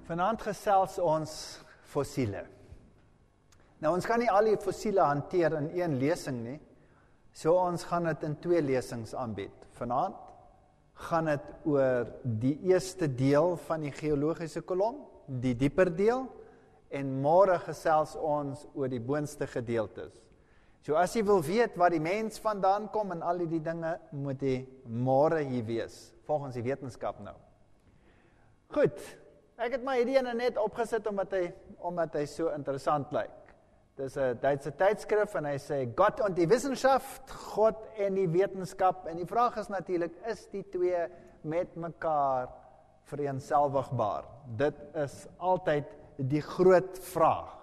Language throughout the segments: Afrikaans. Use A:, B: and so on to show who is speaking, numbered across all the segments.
A: Vanaand gesels ons fossiele. Nou ons kan nie al die fossiele hanteer in een lesing nie, so ons gaan dit in 2 lesings aanbied. Vanaand gaan dit oor die eerste deel van die geologiese kolom, die dieper deel, en môre gesels ons oor die boonste gedeeltes. So as jy wil weet waar die mens vandaan kom en al die dinge, moet jy môre hier wees, volgens die wetenskap nou. Goed, ek het my hierdie ene net opgesit omdat hy so interessant lyk. Dis 'n Duitse tydskrif en hy sê Gott und die Wissenschaft, God en die wetenskap. En die vraag is natuurlik, is die twee met mekaar vereenselwigbaar? Dit is altyd die groot vraag.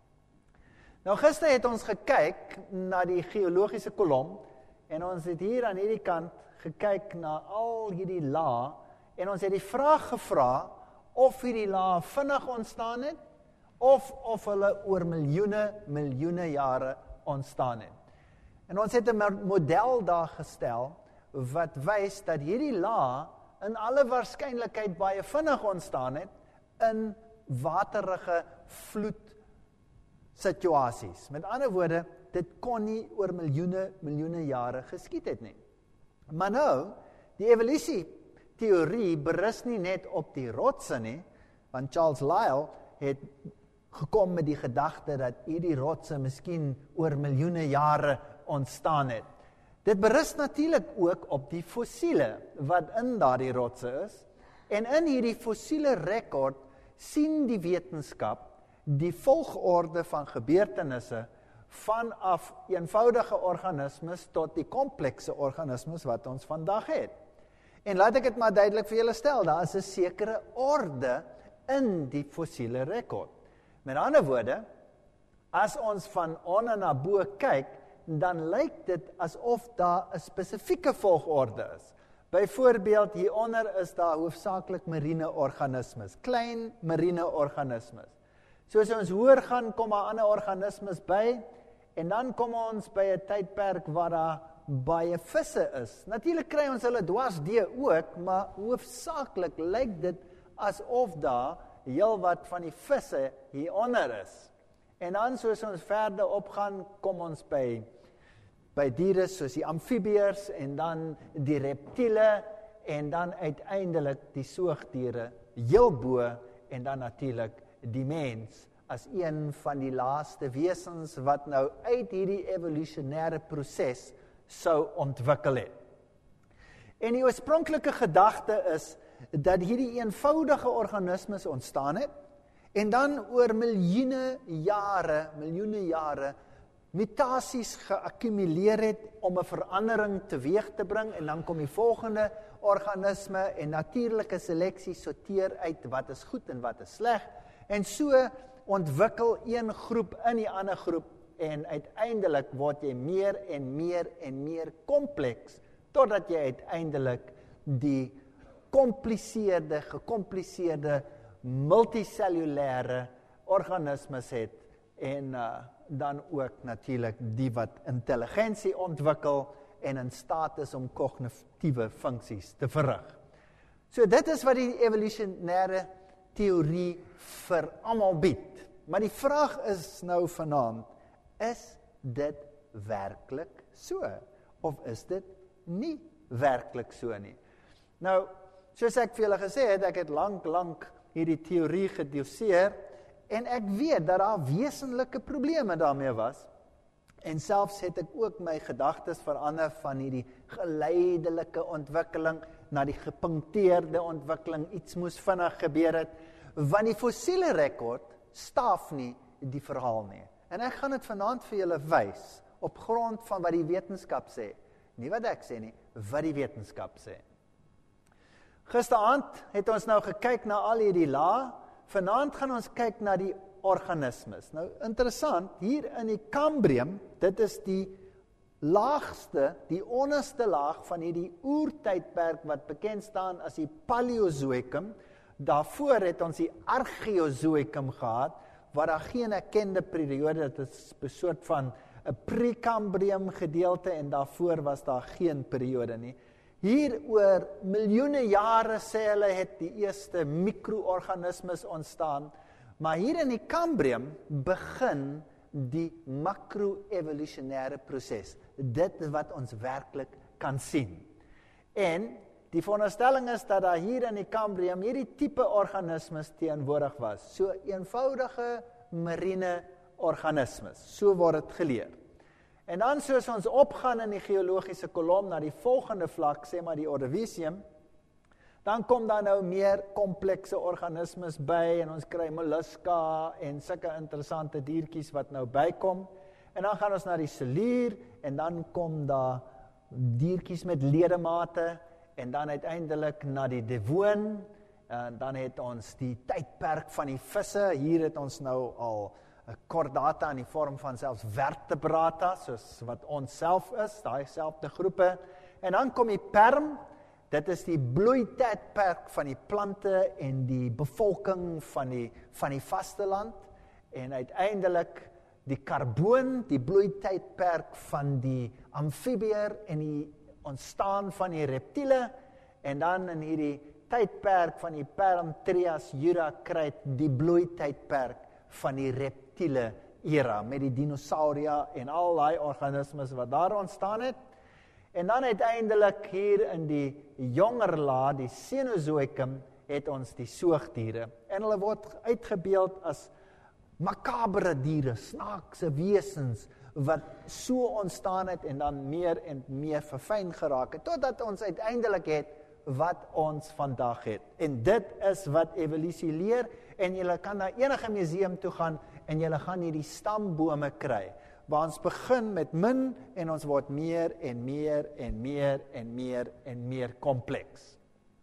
A: Nou gister het ons gekyk na die geologiese kolom en ons het hier aan hierdie kant gekyk na al hierdie lae en ons het die vraag gevra of hierdie lae vinnig ontstaan het of hulle oor miljoene jare ontstaan het. En ons het 'n model daar gestel wat wys dat hierdie lae in alle waarskynlikheid baie vinnig ontstaan het in waterige vloedsituasies. Met ander woorde, dit kon nie oor miljoene jare geskied het nie. Maar nou, die evolusieteorie berus nie net op die rotse nie, want Charles Lyell het gekom met die gedagte dat hierdie rotse miskien oor miljoene jare ontstaan het. Dit berus natuurlik ook op die fossiele wat in daardie rotse is, en in hierdie fossiele rekord sien die wetenskap die volgorde van gebeurtenisse vanaf eenvoudige organismes tot die komplekse organismes wat ons vandag het. En laat ek dit maar duidelik vir julle stel, daar is 'n sekere orde in die fossiele rekord. Met ander woorde, as ons van onder na bo kyk, dan lyk dit asof daar 'n spesifieke volgorde is. Byvoorbeeld, hieronder is daar hoofsaaklik mariene organismes, klein mariene organismes. Soos ons hoër gaan, kom daar ander organismes by, en dan kom ons by 'n tydperk waar daar baie visse is. Natuurlik kry ons hulle dwarsdeur ook, maar hoofsaaklik lyk dit asof daar heelwat van die visse hieronder is. En dan soos ons verder opgaan, kom ons by diere soos die amfibieërs en dan die reptiele en dan uiteindelik die soogdiere heel bo en dan natuurlik die mens as een van die laaste wesens wat nou uit hierdie evolusionêre proses sou ontwikkel het. En die oorspronklike gedagte is dat hierdie eenvoudige organismes ontstaan het en dan oor miljoene jare mutasies geakkumuleer het om 'n verandering teweeg te bring en dan kom die volgende organisme en natuurlike seleksie sorteer uit wat is goed en wat is sleg en so ontwikkel een groep in die ander groep en uiteindelik word jy meer en meer kompleks totdat jy uiteindelik die gecompliseerde multicellulêre organismes het en dan ook natuurlik die wat intelligensie ontwikkel en in staat is om kognitiewe funksies te verrig. So dit is wat die evolusionêre teorie vir almal bied. Maar die vraag is nou vanaand, is dit werklik so? Of is dit nie werklik so nie? Nou, soos ek vir julle gesê het, ek het lank hierdie teorie gedoseer, en ek weet dat daar wesenlike probleme daarmee was, en selfs het ek ook my gedagtes verander van hierdie geleidelike ontwikkeling, na die gepunkteerde ontwikkeling, iets moes vinnig gebeur het, want die fossiele rekord staaf nie die verhaal nie. En ek gaan dit vanaand vir julle wys, op grond van wat die wetenskap sê, nie wat ek sê nie, wat die wetenskap sê. Gisteraand het ons nou gekyk na al hierdie lae, vanaand gaan ons kyk na die organismes. Nou interessant, hier in die Kambrium, dit is die laagste, die onderste laag van hierdie oertydperk wat bekend staan as die Paleozoïkum. Daarvoor het ons die Archeozoïkum gehad, waar daar geen erkende periode, dit is 'n soort van 'n Prekambrium gedeelte en daarvoor was daar geen periode nie. Hier oor miljoene jare sê hulle het die eerste mikroorganismes ontstaan, maar hier in die Kambrium begin die makro-evolusionêre proses. Dit is wat ons werklik kan sien. En die veronderstelling is dat daar hier in die Kambrium hierdie tipe organismes teenwoordig was. So eenvoudige marine organismes. So word dit geleer. En dan soos ons opgaan in die geologiese kolom na die volgende vlak, sê maar die Ordovisium, dan kom daar nou meer komplekse organismes by en ons kry mollusca en sulke interessante diertjies wat nou bykom. En dan gaan ons na die Silurier en dan kom daar diertjies met ledemate en dan uiteindelik na die Devon en dan het ons die tydperk van die visse. Hier het ons nou al chordata in die vorm van selfs vertebrata, soos wat ons self is, daai selfde groepe. En dan kom die Perm, dit is die bloeitydperk van die plante en die bevolking van die vasteland. En uiteindelik die Karboon, die bloeitydperk van die amfibieër en die ontstaan van die reptiele. En dan in hierdie tydperk van die Perm, Trias, Jura, kry die bloeitydperk van die reptiele era, met die dinosauria en al die organismes wat daar ontstaan het. En dan uiteindelik hier in die jonger laag, die Cenozoïkum, het ons die soogdiere. En hulle word uitgebeeld as makabere diere, snaakse wesens, wat so ontstaan het en dan meer en meer verfyn geraak het, totdat ons uiteindelik het wat ons vandag het. En dit is wat evolusie leer, en jy kan na enige museum toe gaan, en jy gaan hierdie stambome kry, waar ons begin met min, en ons word meer en meer en meer en meer en meer kompleks.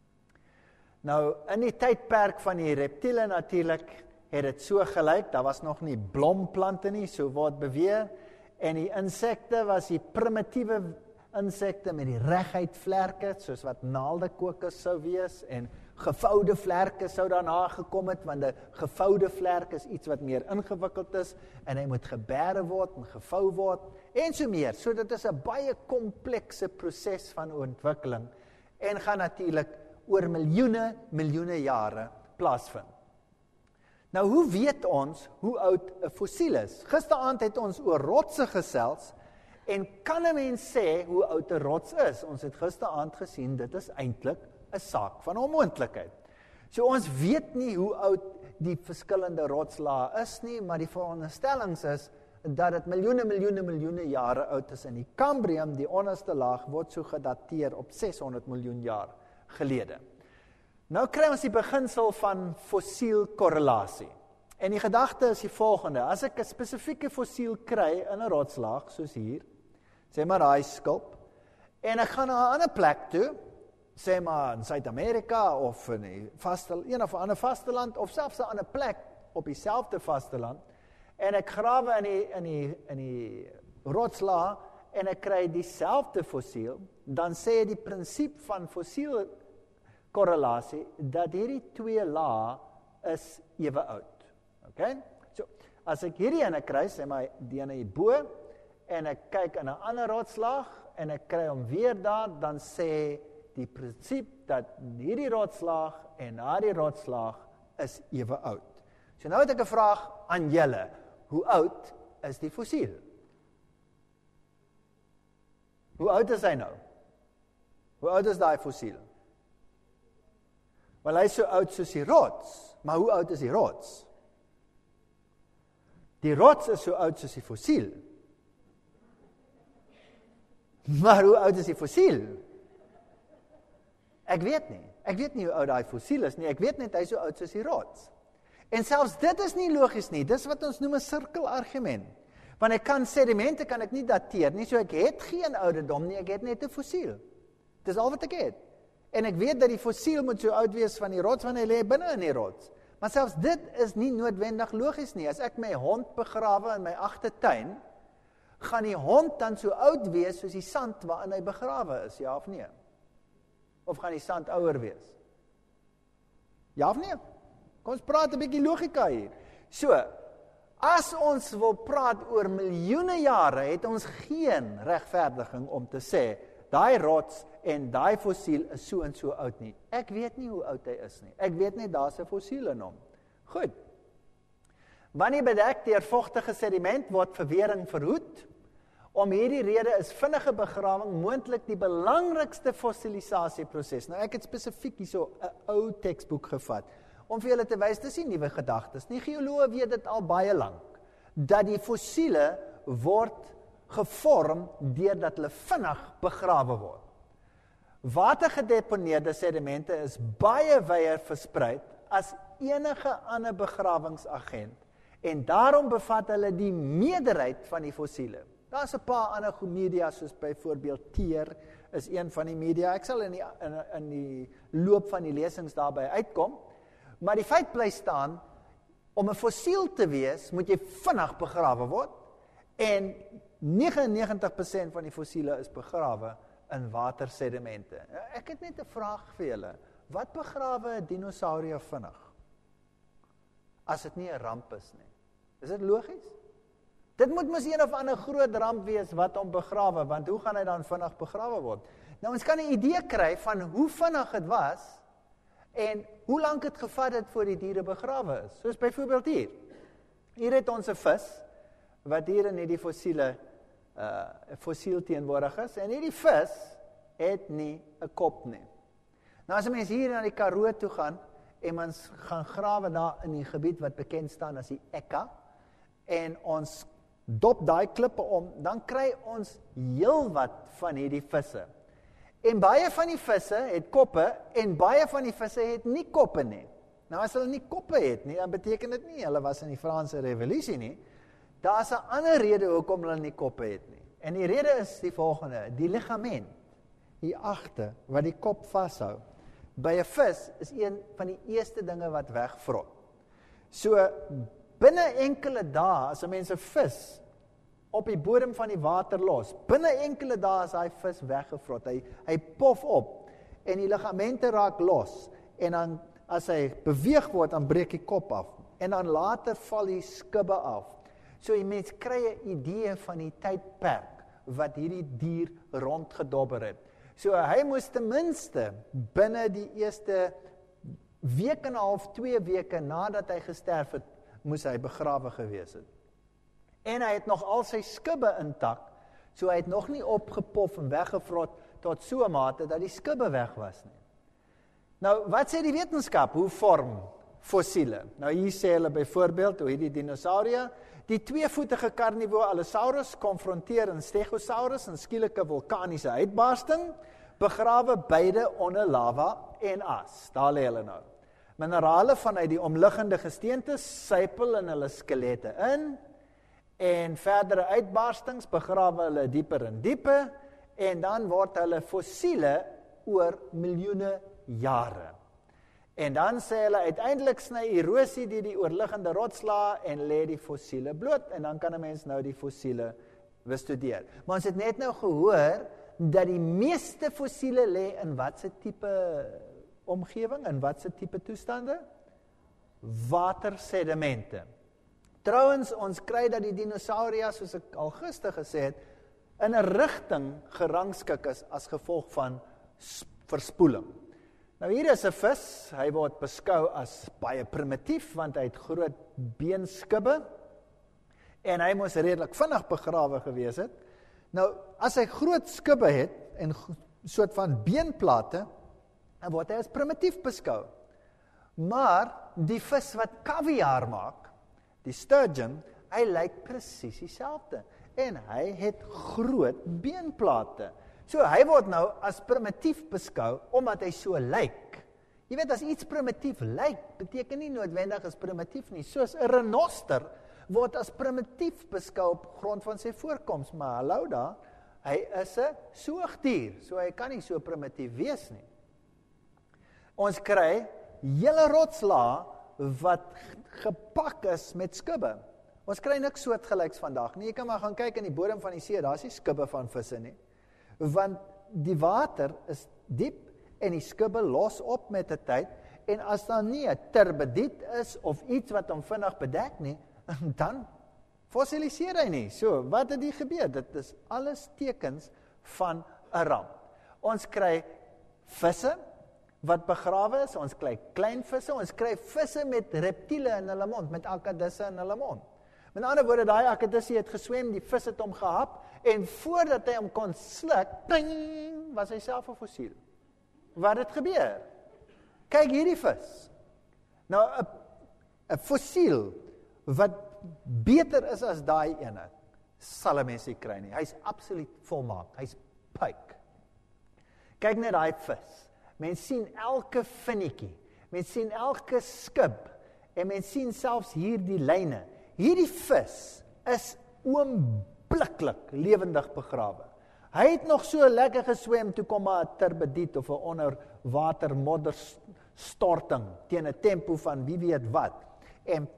A: Nou, in die tydperk van die reptiele natuurlik, het dit so gelyk, daar was nog nie blomplante nie, so word beweer, en die insekte was die primitiewe insekte met die reguit vlerke, soos wat naaldekokers sou wees, en gevoude vlerke sou daarna gekom het, want 'n gevoude vlerk is iets wat meer ingewikkeld is, en hy moet gebêre word en gevou word, en so meer. So dit is 'n baie komplekse proses van ontwikkeling, en gaan natuurlik oor miljoene jare plaasvind. Nou, hoe weet ons hoe oud 'n fossiel is? Gisteraand het ons oor rotse gesels, en kan 'n mens sê hoe oud 'n rots is? Ons het gisteraand gesien, dit is eintlik 'n saak van onmoontlikheid. So ons weet nie hoe oud die verskillende rotslae is nie, maar die veronderstellings is dat dit miljoene jare oud is. In die Kambrium, die onderste laag, word so gedateer op 600 miljoen jaar gelede. Nou kry ons die beginsel van fossielkorrelasie. En die gedagte is die volgende: as ek 'n spesifieke fossiel kry in 'n rotslaag, soos hier, sê maar daai skulp, en ek gaan na 'n ander plek toe, sê maar in Suid-Amerika of in een of ander vasteland, of selfs 'n ander plek op dieselfde vasteland, en ek grawe in die rotslaag en ek kry dieselfde fossiel, dan sê die prinsip van fossielkorrelasie dat hierdie twee lae is ewe oud. Okay? So, as ek hierdie ene kry, sê maar die ene hierbo, en ek kyk in 'n ander rotslaag en ek kry hom weer daar, dan sê die prinsip dat hierdie rotslaag en daardie rotslaag is ewe oud. So nou het ek 'n vraag aan julle. Hoe oud is die fossiel? Hoe oud is hy nou? Hoe oud is daai fossiel? Wel, hy is so oud soos die rots, maar hoe oud is die rots? Die rots is so oud soos die fossiel. Maar hoe oud is die fossiel? Ek weet nie hoe oud daai fossiel is nie, ek weet net hy is so oud soos die rots. En selfs dit is nie logies nie, dis wat ons noem 'n sirkelargument. Want ek kan sedimente kan ek nie dateer nie, so ek het geen ouderdom nie, ek het net 'n fossiel. Dis al wat ek het. En ek weet dat die fossiel moet so oud wees van die rots, want hy lê binne in die rots. Maar selfs dit is nie noodwendig logies nie. As ek my hond begrawe in my agtertuin, gaan die hond dan so oud wees soos die sand waarin hy begrawe is, ja of nee? Of gaan die sand ouer wees? Ja of nee? Kom ons praat 'n bietjie logika hier. So, as ons wil praat oor miljoene jare, het ons geen regverdiging om te sê daai rots en daai fossiel is so en so oud nie. Ek weet nie hoe oud hy is nie. Ek weet net daar's 'n fossiel in hom. Goed. Wanneer bedek deur vochtige sediment word verwering verhoed. Om hierdie rede is vinnige begrawing moontlik die belangrikste fossilisasieproses. Nou ek het spesifiek hierso 'n ou teksboek gevat om vir julle te wys dis nie nuwe gedagtes nie. Geoloë weet dit al baie lank dat die fossiele word gevorm deurdat hulle vinnig begrawe word. Watergedeponeerde sedimente is baie wyer verspreid as enige ander begrawingsagent en daarom bevat hulle die meerderheid van die fossiele. Daar's 'n paar ander media soos byvoorbeeld teer is een van die media. Ek sal in die loop van die lesings daarby uitkom. Maar die feit bly staan, om 'n fossiel te wees, moet jy vinnig begrawe word en 99% van die fossiele is begrawe in watersedimente. Ek het net 'n vraag vir julle. Wat begrawe 'n dinosaurie vinnig? As dit nie 'n ramp is nie. Is dit logies? Dit moet mos een of ander groot ramp wees wat hom begrawe, want hoe gaan hy dan vinnig begrawe word? Nou ons kan 'n idee kry van hoe vinnig dit was en hoe lank het gevat het voor die diere begrawe is. Soos byvoorbeeld hier. Hier het ons 'n vis wat hier in hierdie fossiel teenwoordig is en hierdie vis het nie 'n kop nie. Nou as 'n mens hier na die Karoo toe gaan en ons gaan grawe daar in die gebied wat bekend staan as die Ekka en ons dop daai klippe om, dan kry ons heelwat van hierdie visse. En baie van die visse het koppe en baie van die visse het nie koppe nie. Nou as hulle nie koppe het nie, dan beteken dit nie hulle was in die Franse Revolusie nie. Daar's 'n ander rede hoekom hulle nie koppe het nie. En die rede is die volgende: die ligament hier agter wat die kop vashou by 'n vis is een van die eerste dinge wat wegvrot. So binne enkele dae as 'n mens 'n vis op die bodem van die water los, binne enkele dae is hy vis weggevrot. Hy pof op en die ligamente raak los en dan as hy beweeg word, dan breek die kop af en dan later val die skubbe af. So die mens kry 'n idee van die tydperk wat hierdie dier rondgedobber het. So hy moes ten minste binne die eerste week en 'n half, 2 weke nadat hy gesterf het, moes hy begrawe gewees het. En hy het nog al sy skubbe intak, so hy het nog nie opgepof en weggevrot tot so 'n mate dat die skubbe weg was nie. Nou, wat sê die wetenskap? Hoe vorm fossiele? Nou hier sê hulle byvoorbeeld hoe hierdie dinosauria, die 2-voetige karnivore Allosaurus konfronteer 'n Stegosaurus in skielike vulkaniese uitbarsting, begrawe beide onder lava en as. Daar lê hulle nou. Minerale vanuit die omliggende gesteentes sypel in hulle skelette in en verdere uitbarstings begrawe hulle dieper en dieper en dan word hulle fossiele oor miljoene jare. En dan sê hulle uiteindelik sny erosie die oorliggende rotslae en lê die fossiele bloot en dan kan 'n mens nou die fossiele bestudeer. Maar ons het net nou gehoor dat die meeste fossiele lê in watse tipe omgewing, in watse tipe toestande? Watersedimente. Trouwens, ons kry dat die dinosauria, soos ek al gister gesê het, in 'n rigting gerangskik is as gevolg van verspoeling. Nou hier is 'n vis, hy word beskou as baie primitief, want hy het groot beenskubbe, en hy moes redelik vinnig begrawe gewees het. Nou, as hy groot skubbe het, en soort van beenplate, dan word hy as primitief beskou. Maar, die vis wat kaviaar maak, die sturgeon, hy lyk presies dieselfde, en hy het groot beenplate. So hy word nou as primitief beskou, omdat hy so lyk. Jy weet, as iets primitief lyk, beteken nie noodwendig as primitief nie. Soos 'n renoster word as primitief beskou op grond van sy voorkoms, maar hallo daar, hy is 'n soogdier, so hy kan nie so primitief wees nie. Ons kry hele rotslae wat gepak is met skubbe. Ons kry niks soortgelyks vandag nie. Jy kan maar gaan kyk in die bodem van die see, daar is nie skubbe van visse nie. Want die water is diep en die skubbe los op met 'n tyd, en as daar nie 'n turbidiet is of iets wat hom vinnig bedek nie, dan fossiliseer hy nie. So, wat het hier gebeur? Dit is alles tekens van 'n ramp. Ons kry visse wat begrawe is, ons kry klein visse, ons kry visse met reptiele in hulle mond, met akkedisse in hulle mond. Met ander woorde, daai akkedisse het geswem, die vis het hom gehap, en voordat hy hom kon sluk, ping, was hy self 'n fossiel. Wat het gebeur? Kyk hierdie vis. Nou, 'n fossiel wat beter is as daai ene, sal 'n mens nie kry nie. Hy's absoluut volmaak, hy's pyk. Kyk net daai vis. Mens sien elke vinnetjie, mens sien elke skib, en mens sien selfs hier die lyne. Hierdie vis is oombliklik lewendig begrawe. Hy het nog so lekker geswem, toe kom maar 'n turbediet of 'n onderwater modderstorting teen 'n tempo van wie weet wat. En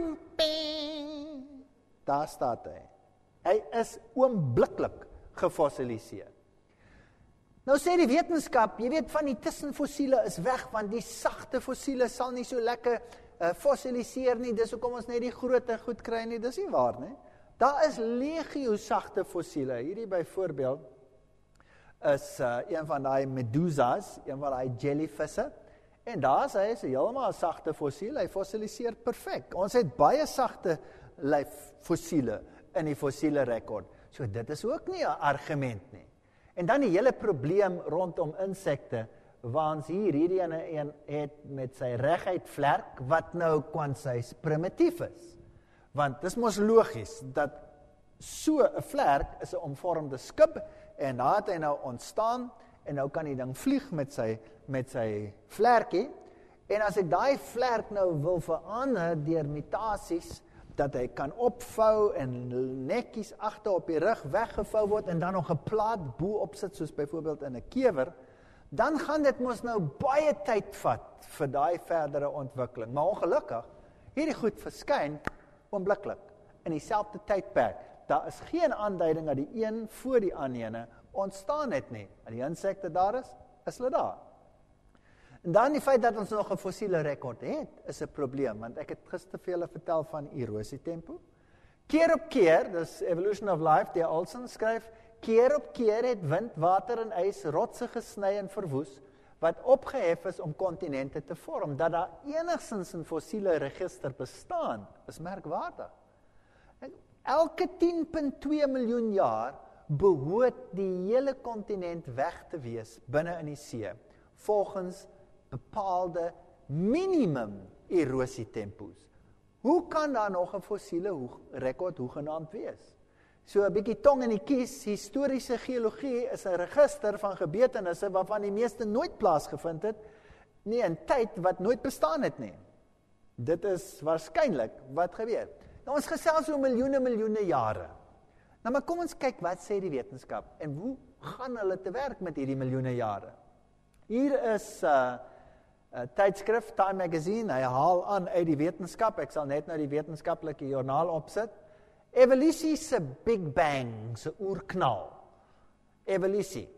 A: daar staat hy. Hy is oombliklik gefossiliseer. Nou sê die wetenskap, jy weet van die tussenfossiele is weg, want die sagte fossiele sal nie so lekker fossiliseer nie, dis hoekom ons net die groot goed kry nie, dis nie waar nie. Daar is legio sagte fossiele, hierdie byvoorbeeld is een van die medusas, een van die jellyvisse, en daar is hy, is heeltemal 'n sagte fossiel, hy fossiliseer perfek. Ons het baie sagte fossiele in die fossiele rekord, so dit is ook nie 'n argument nie. En dan die hele probleem rondom insekte, waar ons hierdie ene het met sy reguit vlerk, wat nou kwansys primitief is. Want dis mos logies, dat so 'n vlerk is 'n omvormde skib, en daar het hy nou ontstaan, en nou kan die ding vlieg met sy vlerkie, en as ek daai vlerk nou wil verander deur mutasies, dat hy kan opvou en netjies agter op die rug weggevou word, en dan nog 'n plaat bo op sit, soos byvoorbeeld in 'n kewer, dan gaan dit mos nou baie tyd vat vir daai verdere ontwikkeling. Maar ongelukkig, hierdie goed verskyn oombliklik in dieselfde tydperk. Daar is geen aanduiding dat die een voor die ander ontstaan het nie. En die insekte daar is hulle daar. En dan die feit dat ons nog 'n fossiele rekord het, is 'n probleem, want ek het gister vir julle vertel van erosietempo. Keer op keer, dis Evolution of Life, die Olsen skryf, keer op keer het wind, water en ys rotse gesny en verwoes, wat opgehef is om kontinente te vorm. Dat daar enigstens 'n fossiele register bestaan, is merkwaardig. Elke 10,2 miljoen jaar behoort die hele kontinent weg te wees binne in die see, volgens bepaalde minimum erosietempos. Hoe kan daar nog 'n fossiele rekord hoegenaamd wees? So 'n bietjie tong in die kies, historiese geologie is 'n register van gebeurtenisse waarvan die meeste nooit plaasgevind het, nie in tyd wat nooit bestaan het nie. Dit is waarskynlik wat gebeur. Nou ons gesels oor miljoene jare. Nou maar kom ons kyk wat sê die wetenskap en hoe gaan hulle te werk met hierdie miljoene jare. Hier is 'n tydskrif, Time Magazine, hy haal aan uit die wetenskap, ek sal net nou die wetenskaplike joernaal opsit. Evolusie se Big Bang, se oerknal. Evolusie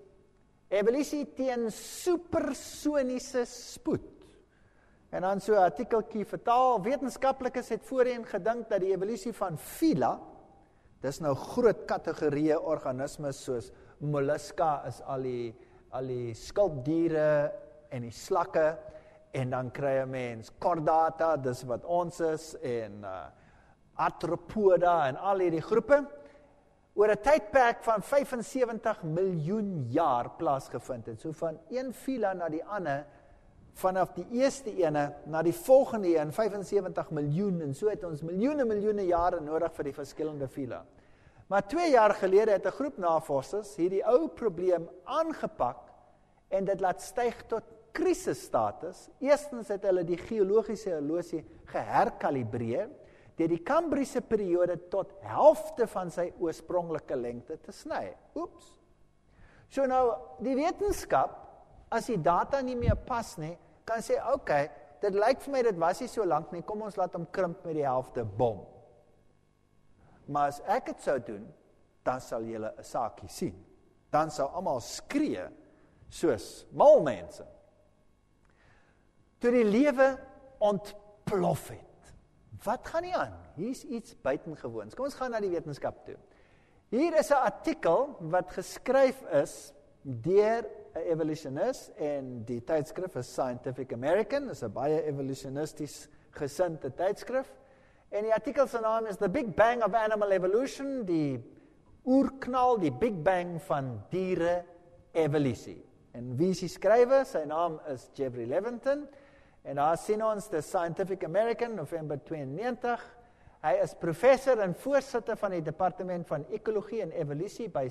A: teen supersoniese spoed. En dan so 'n artikeltjie vertaal, wetenskaplikes het voorheen gedink dat die evolusie van phyla, dis nou groot kategorieë organismes soos mollusca is al die skulpdiere en die slakke, en dan kry 'n mens chordata, dis wat ons is, en arthropoda en al hierdie groepe, oor 'n tydperk van 75 miljoen jaar plaasgevind het. So van een phyla na die ander, vanaf die eerste ene na die volgende een, 75 miljoen, en so het ons miljoene jare nodig vir die verskillende phyla. Maar 2 jaar gelede het 'n groep navorsers hierdie ou probleem aangepak en dit laat styg tot krisisstatus. Eerstens het hulle die geologiese horlosie geherkalibreer deur die Kambriese periode tot helfte van sy oorspronklike lengte te sny. Oeps. So nou, die wetenskap, as die data nie meer pas nie, kan sê, okay, dit lyk vir my, dit was nie so lank nie, kom ons laat hom krimp met die helfte, bom. Maar as ek het sou doen, dan sal julle 'n saakie sien. Dan sal almal skree, soos mal mense. Toe die lewe ontplof het. Wat gaan nie aan? Hier is iets buitengewoons. Kom ons gaan na die wetenskap toe. Hier is 'n artikel wat geskryf is deur 'n evolutionist en die tydskrif is Scientific American, is 'n baie evolutionisties gesinde tydskrif. En die artikel se naam is The Big Bang of Animal Evolution, die oerknal, die Big Bang van diere evolusie. En wie is die skrywer? Sy naam is Jeffrey Levinson. En daar sien ons die Scientific American, November 92. Hy is professor en voorsitter van die departement van ekologie en evolusie by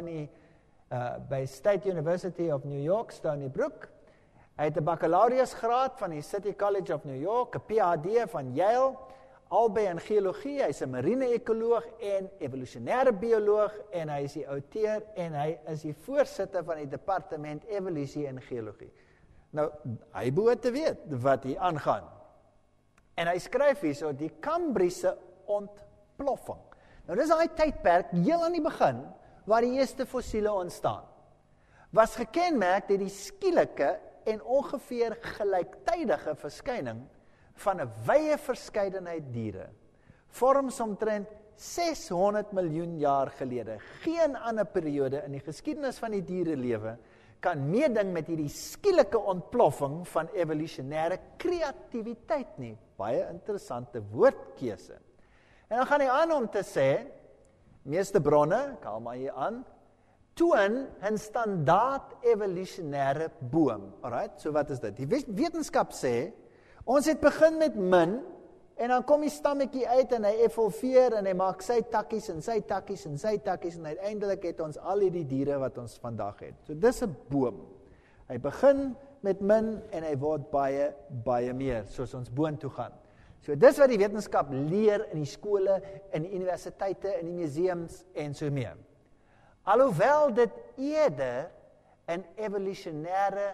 A: by State University of New York, Stony Brook. Hy het 'n baccalaureusgraad van die City College of New York, 'n PhD van Yale, albei in geologie. Hy's 'n marine-ekoloog en evolusionêre bioloog en hy is die outeur en hy is die voorsitter van die departement evolusie en geologie. Nou, hy behoort te weet wat hier aangaan. En hy skryf hierso die Kambriese ontploffing. Nou, dis daai tydperk heel aan die begin waar die eerste fossiele ontstaan. Was gekenmerk deur die skielike en ongeveer gelyktydige verskyning van 'n wye verskeidenheid diere. Vorms omtrent 600 miljoen jaar gelede. Geen ander periode in die geskiedenis van die dierelewe kan meeding met hierdie skielike ontploffing van evolusionêre kreatiwiteit nie. Baie interessante woordkeuse. En dan gaan hy aan om te sê, meeste bronne, ek haal maar hier aan, toon 'n standaard evolusionêre boom. Alright, so wat is dit? Die wetenskap sê, ons het begin met min, en dan kom die stammetjie uit en hy evolveer en hy maak sy takkies en sy takkies en sy takkies en uiteindelik het ons al hierdie diere wat ons vandag het. So dis 'n boom. Hy begin met min en hy word baie, baie meer, soos ons boontoe gaan. So dis wat die wetenskap leer in die skole, in die universiteite, in die museums en so meer. Alhoewel dit eerder 'n evolusionêre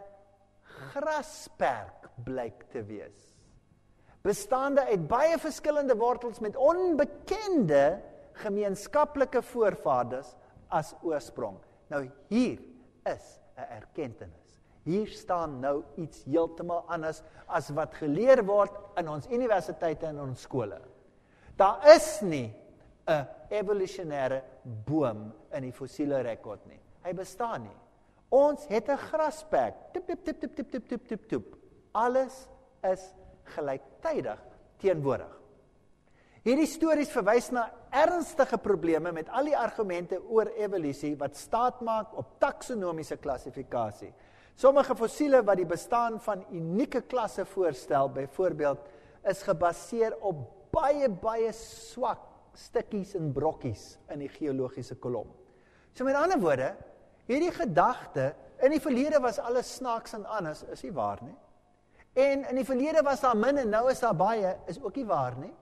A: grasperk blyk te wees. Bestaande uit baie verskillende wortels met onbekende gemeenskaplike voorvaders as oorsprong. Nou hier is 'n erkenning. Hier staan nou iets heeltemal anders as wat geleer word in ons universiteite en ons skole. Daar is nie 'n evolusionêre boom in die fossiele rekord nie. Hy bestaan nie. Ons het 'n grasperk. Tip tip tip tip tip tip tip tip tip. Alles is gelyktydig teenwoordig. Hierdie stories verwys na ernstige probleme met al die argumente oor evolusie wat staat maak op taksonomiese klassifikasie. Sommige fossiele wat die bestaan van unieke klasse voorstel, byvoorbeeld, is gebaseer op baie swak stukkies en brokkies in die geologiese kolom. So met ander woorde, hierdie gedagte, in die verlede was alles snaaks en anders, is nie waar nie. En in die verlede was daar min en nou is daar baie, is ook nie waar nie.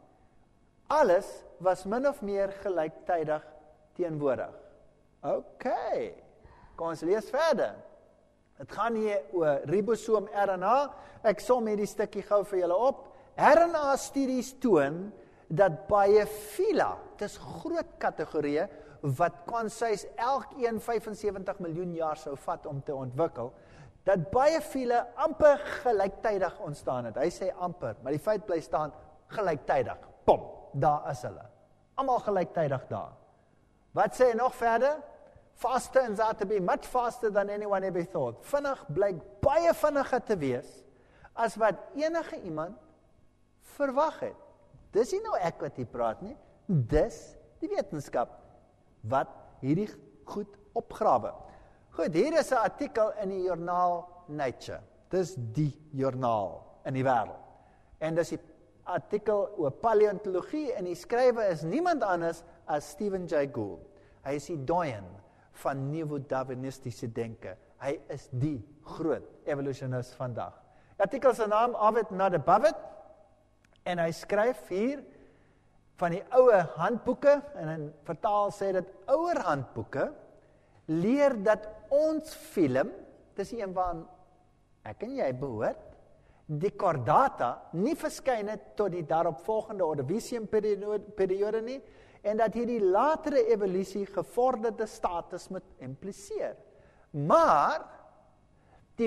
A: Alles was min of meer gelyktydig teenwoordig. OK, kom ons lees verder. Het gaan hier oor ribosoom RNA. Ek som hierdie stukkie gou vir julle op. RNA-studies toon dat baie phyla, dis groot kategorieë, wat konsuis elkeen 75 miljoen jaar sou vat om te ontwikkel, dat baie phyla amper gelyktydig ontstaan het. Hy sê amper, maar die feit bly staan gelyktydig. Pom, daar is hulle. Almal gelyktydig daar. Wat sê hy nog verder? Faster and out to be much faster than anyone ever thought. Vinnig blyk baie vinniger te wees as wat enige iemand verwag het. Dis nie nou ek wat hier praat nie, dis die wetenskap wat hierdie goed opgrawe. Goed, hier is 'n artikel in die joernaal Nature. Dis die joernaal in die wêreld. En dis die artikel oor paleontologie en die skrywer is niemand anders as Stephen Jay Gould. Hy is die doyen van neo-darwinistiese denke. Hy is die groot evolutionist vandag. Die artikel se naam Of It Not Above It, en hy skryf hier van die ouer handboeke, en in vertaal sê dit ouer handboeke, leer dat ons film, dis die een waaraan ek en jy behoort, die chordata nie verskyn het tot die daaropvolgende Ordovician periode nie, en dat hierdie latere evolusie gevorderde status moet impliseer. Maar die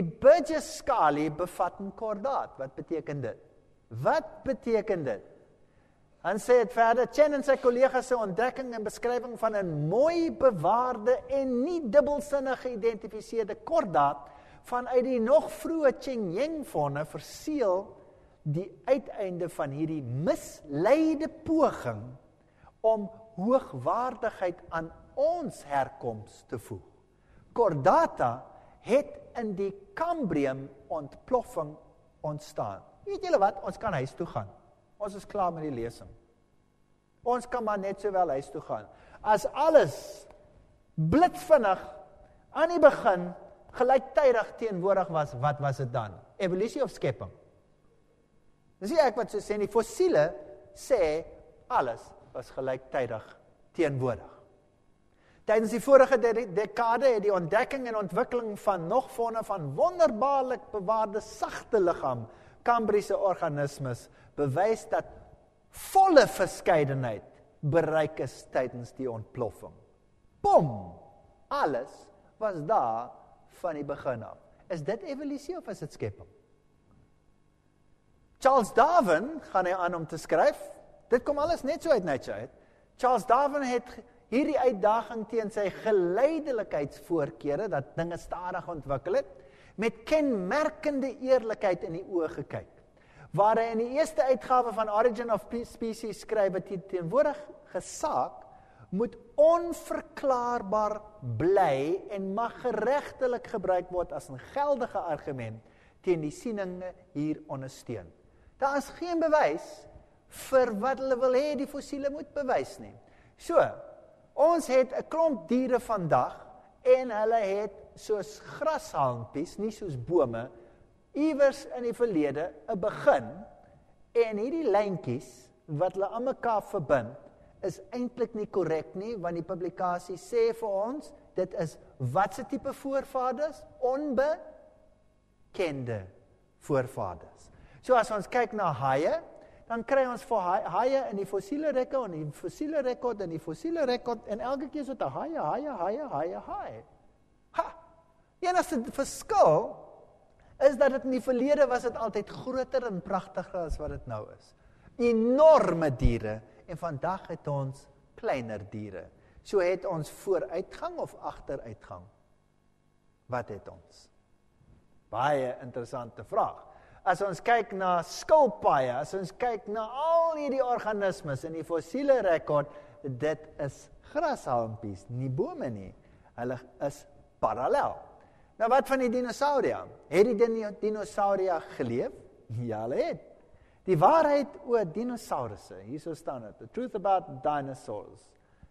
A: Burgess-skalie bevat 'n kordaat. Wat beteken dit? Wat beteken dit? Dan sê het verder, Chen en sy kollegas se ontdekking en beskrywing van 'n mooi bewaarde en nie dubbelsinnig geïdentifiseerde kordaat vanuit die nog vroeë Cheng-Yen-vonne verseël die uiteinde van hierdie misleide poging om hoogwaardigheid aan ons herkoms te voeg. Kordata het in die Kambrium ontploffing ontstaan. Weet julle wat? Ons kan huis toe gaan. Ons is klaar met die lesing. Ons kan maar net sowel huis toe gaan. As alles blitsvinnig aan die begin gelyktydig teenwoordig was, wat was dit dan? Evolusie of skepping? Dis nie ek wat so sê nie. Fossiele sê alles was gelyktydig teenwoordig. Tydens die vorige dekade het die ontdekking en ontwikkeling van nog vonne van wonderbaarlik bewaarde sagte liggaam, Kambriese organismes, bewys dat volle verskeidenheid bereik is tydens die ontploffing. Bom! Alles was daar van die begin af. Is dit evolusie of is dit skepping? Charles Darwin, gaan hy aan om te skryf, dit kom alles net so uit nature uit. Charles Darwin het hierdie uitdaging teen sy geleidelikheidsvoorkeure, dat dinge stadig ontwikkel het, met kenmerkende eerlikheid in die oë gekyk. Waar hy in die eerste uitgawe van Origin of Species skryf, het die teenwoordige saak moet onverklaarbaar bly en mag geregtelik gebruik word as 'n geldige argument teen die sieninge hier ondersteun. Daar is geen bewys vir wat hulle wil hê die fossiele moet bewys nie. So, ons het 'n klomp diere vandag en hulle het soos grashalmpies, nie soos bome, iewers in die verlede 'n begin en hierdie lyntjies wat hulle aan mekaar verbind is eintlik nie korrek nie, want die publikasie sê vir ons, dit is watse tipe voorvaders? Onbekende voorvaders. So as ons kyk na haie, dan kry ons vir haie in die fossiele rekord, en die fossiele rekord, en die fossiele rekord, en elke keer so 'n haie. Ha! Die enigste verskil is dat dit in die verlede was dit altyd groter en pragtiger as wat dit nou is. Enorme diere, en vandag het ons kleiner diere. So het ons vooruitgang of agteruitgang? Wat het ons? Baie interessante vraag. As ons kyk na skilpaaie, as ons kyk na al hierdie organismes in die fossiele rekord, dit is grashalmpies, nie bome nie. Hulle is parallel. Nou wat van die dinosauria? Het die dinosauria geleef? Ja, hulle het. Die waarheid oor dinosaurusse, hierso staan dit, the truth about dinosaurs.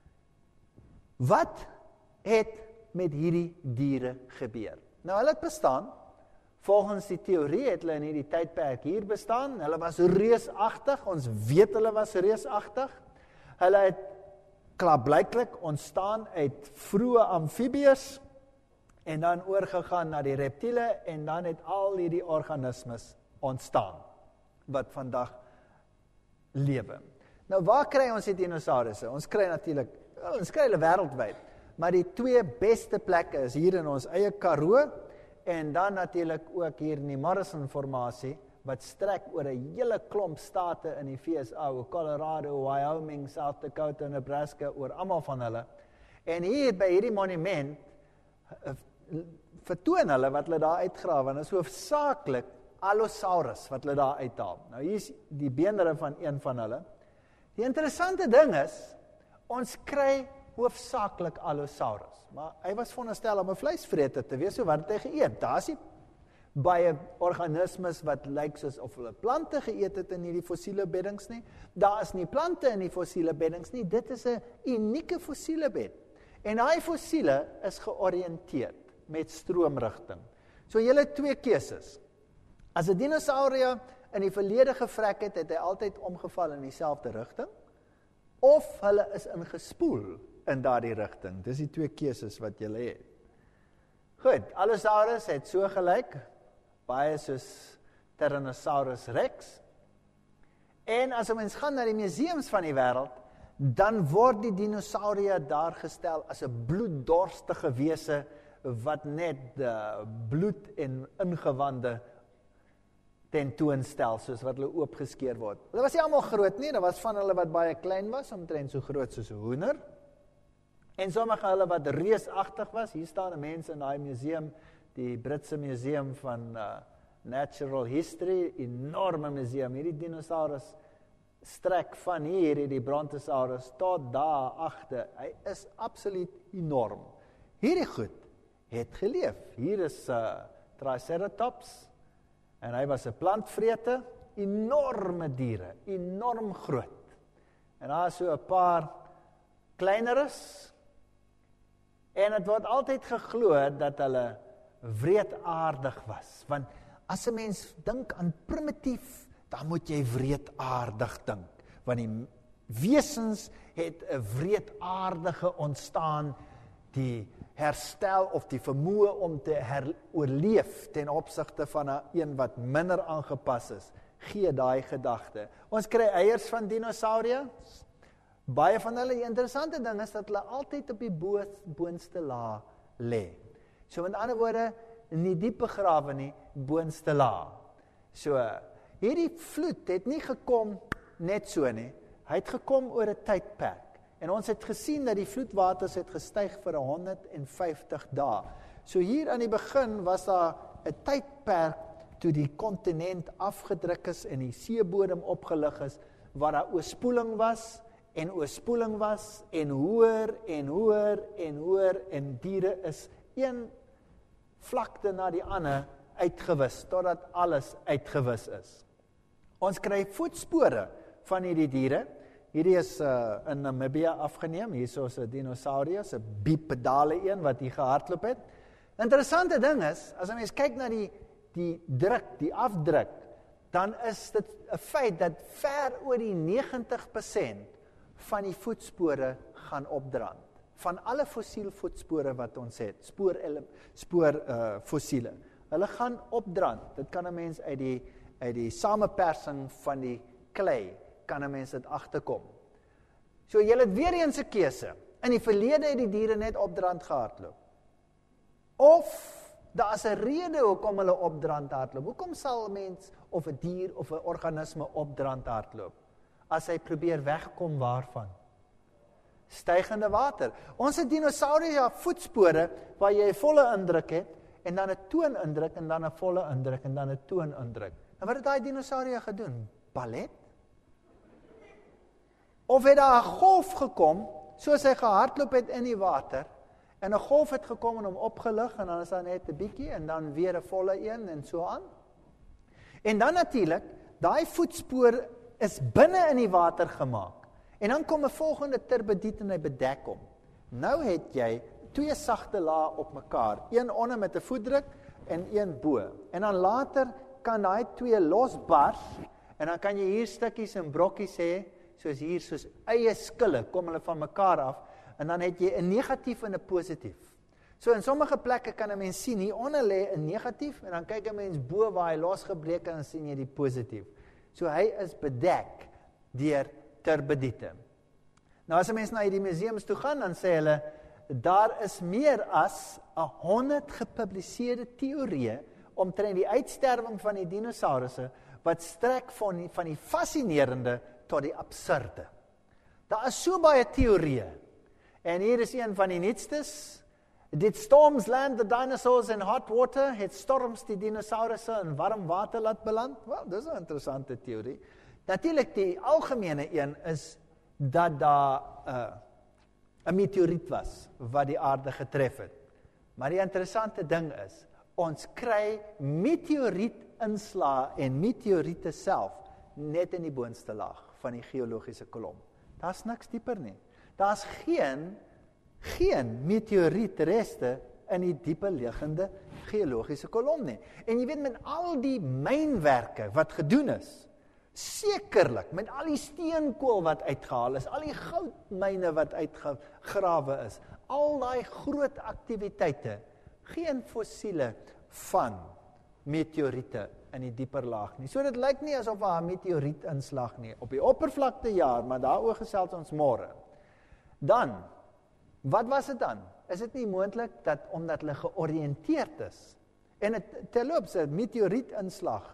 A: Wat het met hierdie diere gebeur? Nou, hulle het bestaan. Volgens die teorie het hulle in hierdie tydperk hier bestaan. Hulle was reusagtig, ons weet hulle was reusagtig. Hulle het klaarblyklik ontstaan uit vroeë amfibieërs en dan oorgegaan na die reptiele en dan het al hierdie organismes ontstaan wat vandag lewe. Nou waar kry ons die dinosaurusse? Ons kry natuurlik, ons kry hulle wêreldwyd, maar die twee beste plekke is hier in ons eie Karoo en dan natuurlik ook hier in die Morrison-formasie wat strek oor 'n hele klomp state in die VSA, Colorado, Wyoming, South Dakota, Nebraska, oor almal van hulle. En hier by hierdie monument vertoon hulle wat hulle daar uitgrawe, en is hoofsaaklik Allosaurus wat hulle daar uithaal. Nou hier is die beenderre van een van hulle. Die interessante ding is, ons kry hoofsaaklik Allosaurus, maar hy was veronderstel om 'n vleisvreter te wees, so wat het hy geëet? Daar is baie organismes wat lyk soos of hulle plante geëet het in hierdie fossiele beddings nie. Daar is nie plante in die fossiele beddings nie, dit is 'n unieke fossiele bed. En daai fossiele is georiënteerd met stroomrigting. So jy het twee keuses. As 'n dinosauria in die verlede gevrek het, het hy altyd omgeval in dieselfde rigting, of hulle is ingespoel in daardie rigting. Dis die twee keuses wat jy het. Goed, Allosaurus het so gelyk, baie soos Tyrannosaurus rex. En as ons gaan na die museums van die wêreld, dan word die dinosauria daar gestel as 'n bloeddorstige wese wat net bloed en ingewande tentoonstel, soos wat hulle oopgeskeer word. Hulle was nie almal groot nie, daar was van hulle wat baie klein was, omtrent so groot soos 'n hoender. En sommige hulle wat reusagtig was. Hier staan 'n mens in daai museum, die Britse museum van Natural History, enorme museum. Hierdie dinosaurus strek van hier, die Brontosaurus, tot daar agter. Hy is absoluut enorm. Hierdie goed het geleef. Hier is Triceratops, en hy was 'n plantvreter, enorme diere, enorm groot. En daar is so 'n paar kleineres, en het word altyd geglo dat hulle wreedaardig was. Want as 'n mens dink aan primitief, dan moet jy wreedaardig dink. Want die wesens het 'n wreedaardige ontstaan, die herstel of die vermoë om te oorleef ten opsigte van 'n een wat minder aangepas is, gee daai gedagte. Ons kry eiers van dinosauriërs. Baie van hulle, die interessante ding is dat hulle altyd op die boonste laag lê. So met ander woorde, nie diep begrawe nie, boonste laag. So, hierdie vloed het nie gekom net so nie. Hy het gekom oor 'n tydperk. En ons het gesien dat die vloedwaters het gestyg vir 150 dae. So hier aan die begin was daar 'n tydperk toe die kontinent afgedruk is en die seebodem opgelig is, waar daar oorspoeling was en oorspoeling was en hoër en hoër en hoër en diere is een vlakte na die ander uitgewis, totdat alles uitgewis is. Ons kry voetspore van hierdie diere. Hierdie is in Namibia afgeneem. Hier is 'n dinosaurus, 'n bipedale een wat hier gehardloop het. Interessante ding is, as 'n mens kyk na die druk, die afdruk, dan is dit 'n feit dat ver oor die 90% van die voetspore gaan opdrand. Van alle fossielvoetspore wat ons het, spoorfossiele. Hulle gaan opdrand. Dit kan 'n mens uit die samepersing van die klei kan 'n mens dit agterkom. So jy het weer eens 'n keuse. In die verlede het die diere net opdrand gehardloop. Of daar is 'n rede hoekom hulle opdrand hardloop. Hoekom sal 'n mens of 'n dier of 'n organisme opdrand hardloop? As hy probeer wegkom waarvan? Stygende water. Ons het dinosauriërs voetspore waar jy 'n volle indruk het en dan 'n toonindruk en dan 'n volle indruk en dan 'n toonindruk. En wat het daai dinosauriërs gedoen? Ballet? Of het daar 'n golf gekom, soos hy gehardloop het in die water, en 'n golf het gekom en hom opgelig, en dan is daar net 'n bietjie, en dan weer 'n volle een, en so aan. En dan natuurlik, daai voetspoor is binne in die water gemaak. En dan kom 'n volgende turbediet en hy bedek hom. Nou het jy 2 sagte lae op mekaar, een onder met 'n voetdruk, en een bo. En dan later kan daai 2 losbars, en dan kan jy hier stukkies en brokkies hê, soos hier, soos eie skille, kom hulle van mekaar af, en dan het jy 'n negatief en 'n positief. So in sommige plekke kan 'n mens sien, hier onder lê 'n negatief, en dan kyk 'n mens bo waar hy losgebreek en dan sien jy die positief. So hy is bedek deur turbediete. Nou as 'n mens na hierdie museums toe gaan, dan sê hulle, daar is meer as 100 gepubliseerde teorieë omtrent die uitsterwing van die dinosaurusse, wat strek van die fascinerende tot die absurde. Daar is so baie teorieë. En hier is een van die nuutstes. Did storms land the dinosaurs in hot water? Het storms die dinosaurusse in warm water laat beland? Wel, dis 'n interessante teorie. Natuurlik die algemene een is dat daar 'n meteoriet was wat die aarde getref het. Maar die interessante ding is, ons kry meteorietinslae en meteoriete self net in die boonste laag van die geologiese kolom. Daar's niks dieper nie. Daar's geen meteorietreste in die diepe liggende geologiese kolom nie. En jy weet, met al die mynwerke wat gedoen is, sekerlik, met al die steenkool wat uitgehaal is, al die goudmyne wat uitgegrawe is, al daai groot aktiwiteite, geen fossiele van meteoriete in die dieper laag nie. So dit lyk nie asof daar 'n meteorietinslag nie. Op die oppervlakte ja, maar daaroor gesels ons môre. Dan, wat was dit dan? Is dit nie moontlik dat omdat hulle georiënteerd is, en terloops 'n meteorietinslag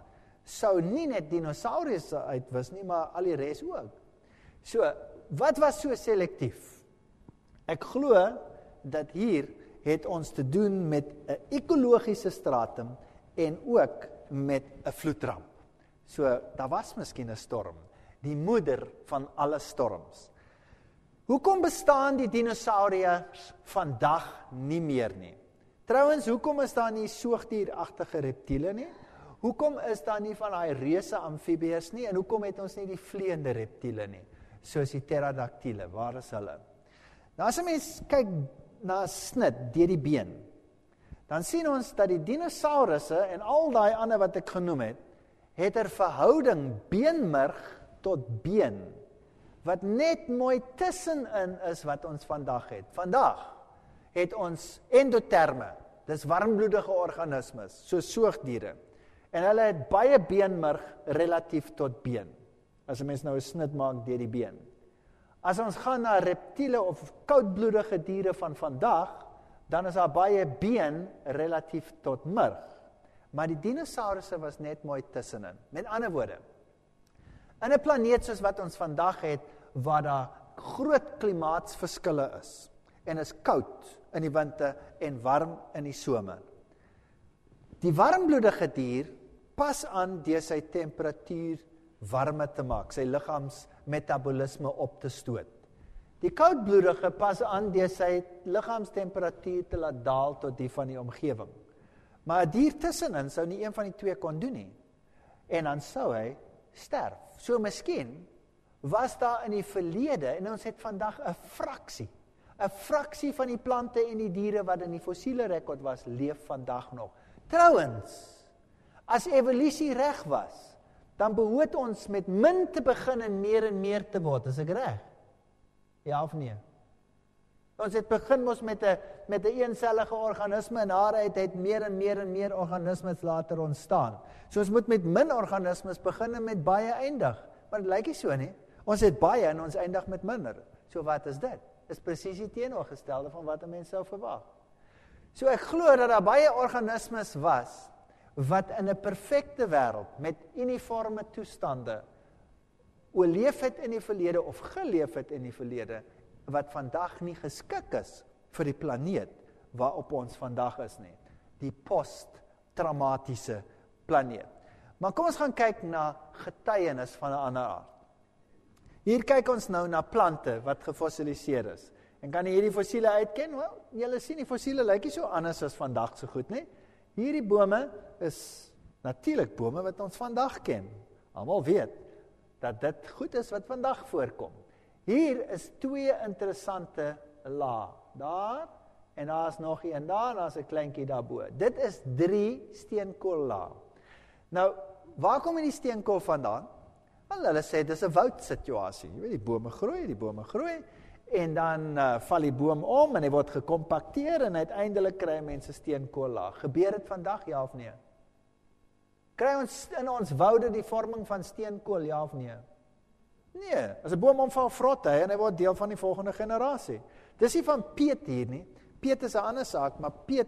A: sou nie net dinosourusse uitwis nie, maar al die res ook. So, wat was so selektief? Ek glo dat hier het ons te doen met 'n ekologiese stratum en ook met 'n vloedramp. So, daar was miskien 'n storm, die moeder van alle storms. Hoekom bestaan die dinosauriërs vandag nie meer nie? Trouwens, hoekom is daar nie soogdieragtige reptiele nie? Hoekom is daar nie van daai reuse amfibieërs nie? En hoekom het ons nie die vleiende reptiele nie? Soos die pterodactyle, waar is hulle? Nou as 'n mens kyk na 'n snit deur die been, dan sien ons dat die dinosourusse en al daai ander wat ek genoem het 'n verhouding beenmerg tot been, wat net mooi tussenin is wat ons vandag het. Vandag het ons endoterme, dis warmbloedige organismes, soos soogdiere, en hulle het baie beenmerg relatief tot been, as 'n mens nou 'n snit maak deur die been. As ons gaan na reptiele of koudbloedige diere van vandag, dan is daar baie been relatief tot murg. Maar die dinosourusse was net mooi tussenin. Met ander woorde, in 'n planeet soos wat ons vandag het, waar daar groot klimaatsverskille is, en is koud in die winter en warm in die somer. Die warmbloedige dier pas aan deur sy temperatuur warmer te maak, sy liggaamsmetabolisme op te stoot. Die koudbloedige pas aan deur sy liggaamstemperatuur te laat daal tot die van die omgewing. Maar 'n dier tussenin sou nie een van die twee kon doen nie. En dan sou hy sterf. So miskien was daar in die verlede, en ons het vandag 'n fraksie van die plante en die diere wat in die fossiele rekord was, leef vandag nog. Trouwens, as evolusie reg was, dan behoort ons met min te begin en meer te word. Is ek reg? Ja of nee? Ons het begin mos met 'n eensellige organisme en daaruit het meer en meer organismes later ontstaan. So ons moet met min organismes begin en met baie eindig. Maar dit lyk nie so nie. Ons het baie en ons eindig met minder. So wat is dit? Is presies die teenoorgestelde van wat 'n mens sou verwag. So ek glo dat daar baie organismes was wat in 'n perfekte wêreld met uniforme toestande oorleef het in die verlede of geleef het in die verlede, wat vandag nie geskik is vir die planeet waarop ons vandag is nie. Die post-traumatiese planeet. Maar kom ons gaan kyk na getuienis van 'n ander aard. Hier kyk ons nou na plante wat gefossiliseer is. En kan jy hierdie fossiele uitken? Wel, julle sien die fossiele lyk nie so anders as vandag so goed, nie? Hierdie bome is natuurlik bome wat ons vandag ken. Almal weet dat dit goed is wat vandag voorkom. Hier is twee interessante lae. Daar, en daar is nog een daar, daar is 'n kleintjie daarbo. Dit is 3 steenkoollae. Nou, waar kom die steenkool vandaan? Wel, hulle sê, dit is 'n woudsituasie. Jy weet, die bome groei, en dan val die boom om, en hy word gekompakteer, en uiteindelik kry mense steenkoollaag. Gebeur dit vandag, ja of nee? Kry ons in ons woude die vorming van steenkool, ja of nee? Nee, as 'n boom omval, vrot hy, en hy word deel van die volgende generasie. Dis nie van peet hier nie. Peet is 'n ander saak, maar peet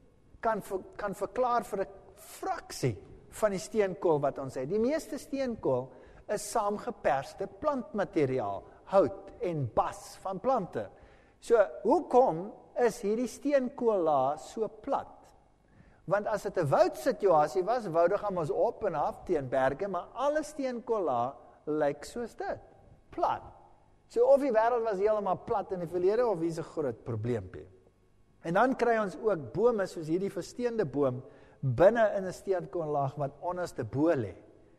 A: kan verklaar vir 'n fraksie van die steenkool wat ons het. Die meeste steenkool is saamgeperste plantmateriaal, hout en bas van plante. So, hoekom is hierdie steenkoollaag so plat? Want as dit 'n woudsituasie was, wou dit gaan ons op en af teen berge, maar alle steenkoollaag lyk soos dit, plat. So of die wêreld was heeltemal plat in die verlede, of hier's 'n groot probleempie. En dan kry ons ook bome soos hierdie versteende boom binne in 'n steenkoollaag wat onderste bo lê.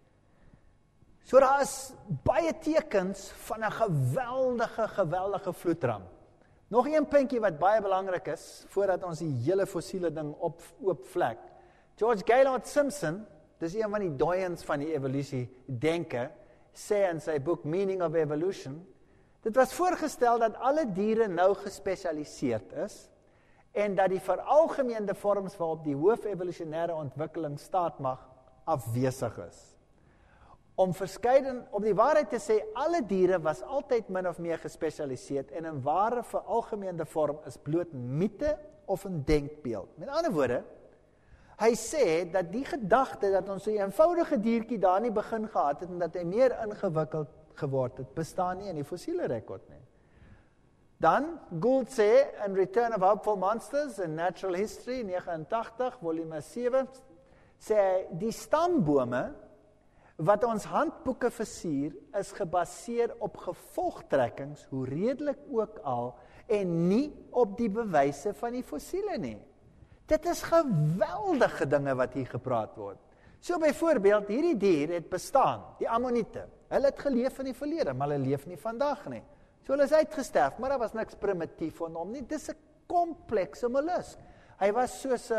A: So daar is baie tekens van 'n geweldige vloedramp. Nog een puntjie wat baie belangrik is, voordat ons die hele fossiele ding oopvlek. George Gaylord Simpson, dis een van die doyens van die evolusie denke, sê in sy boek Meaning of Evolution, dit was voorgestel dat alle diere nou gespesialiseerd is, en dat die veralgemeende vorms waarop die hoof-evolusionêre ontwikkeling staat mag, afwesig is. Om die waarheid te sê, alle diere was altyd min of meer gespesialiseerd, en 'n ware veralgemeende vorm is bloot mite of 'n denkbeeld. Met ander woorde, Hy sê dat die gedagte dat ons so 'n eenvoudige diertjie daar in die begin gehad het en dat hy meer ingewikkeld geword het, bestaan nie in die fossiele rekord nie. Dan, Gould sê in Return of Hopeful Monsters in Natural History 89, volume 7, sê hy, die stambome wat ons handboeke versier is gebaseer op gevolgtrekkings, hoe redelik ook al, en nie op die bewyse van die fossiele nie. Dit is geweldige dinge wat hier gepraat word. So byvoorbeeld, hierdie dier het bestaan, die Ammoniete. Hulle het geleef in die verlede, maar hulle leef nie vandag nie. So hulle is uitgesterf, maar daar was niks primitief van hom nie. Dis 'n komplekse mollusk. Hy was soos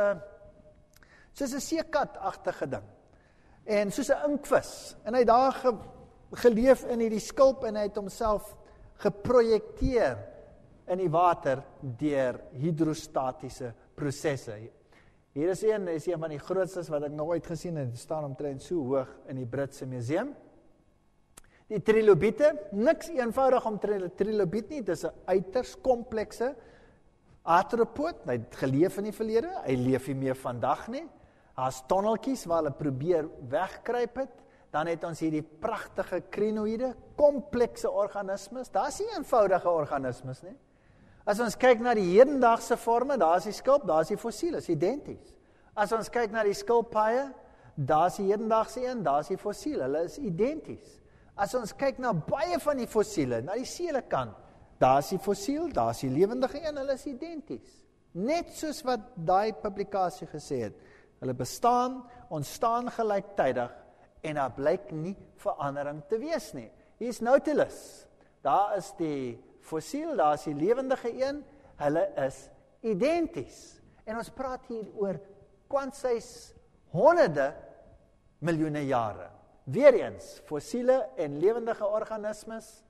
A: 'n seekat-agtige ding. En soos 'n inkvis. En hy het daar geleef in hierdie skulp en hy het homself geprojekteer in die water deur hidrostatiese prosesse. Hier is een van die grootstes wat ek nog ooit gesien het. Dit staan omtrent so hoog in die Britse museum. Die trilobiete, niks eenvoudig om trilobiet nie, dit is 'n uiters komplekse arthropood, hy het geleef in die verlede, hy leef nie meer vandag nie, daar's tonneltjies waar hulle probeer wegkruip het, dan het ons hierdie pragtige crinoïde, komplekse organismes, daar's nie eenvoudige organismes nie. As ons kyk na die hedendaagse vorme, daar's die skulp, daar's die fossiel, is identies. As ons kyk na die skilpaaie, daar's die hedendaagse een, daar's die fossiel, hulle is identies. As ons kyk na baie van die fossiele, na die seelekant, daar is die fossiel, daar is die lewendige een, hulle is identies. Net soos wat daai publikasie gesê het. Hulle bestaan, ontstaan gelyktydig, en daar blyk nie verandering te wees nie. Hier is Nautilus, daar is die fossiel, daar is die lewendige een, hulle is identies. En ons praat hier oor kwansies honderde miljoene jare. Weereens, fossiele en lewendige organismes,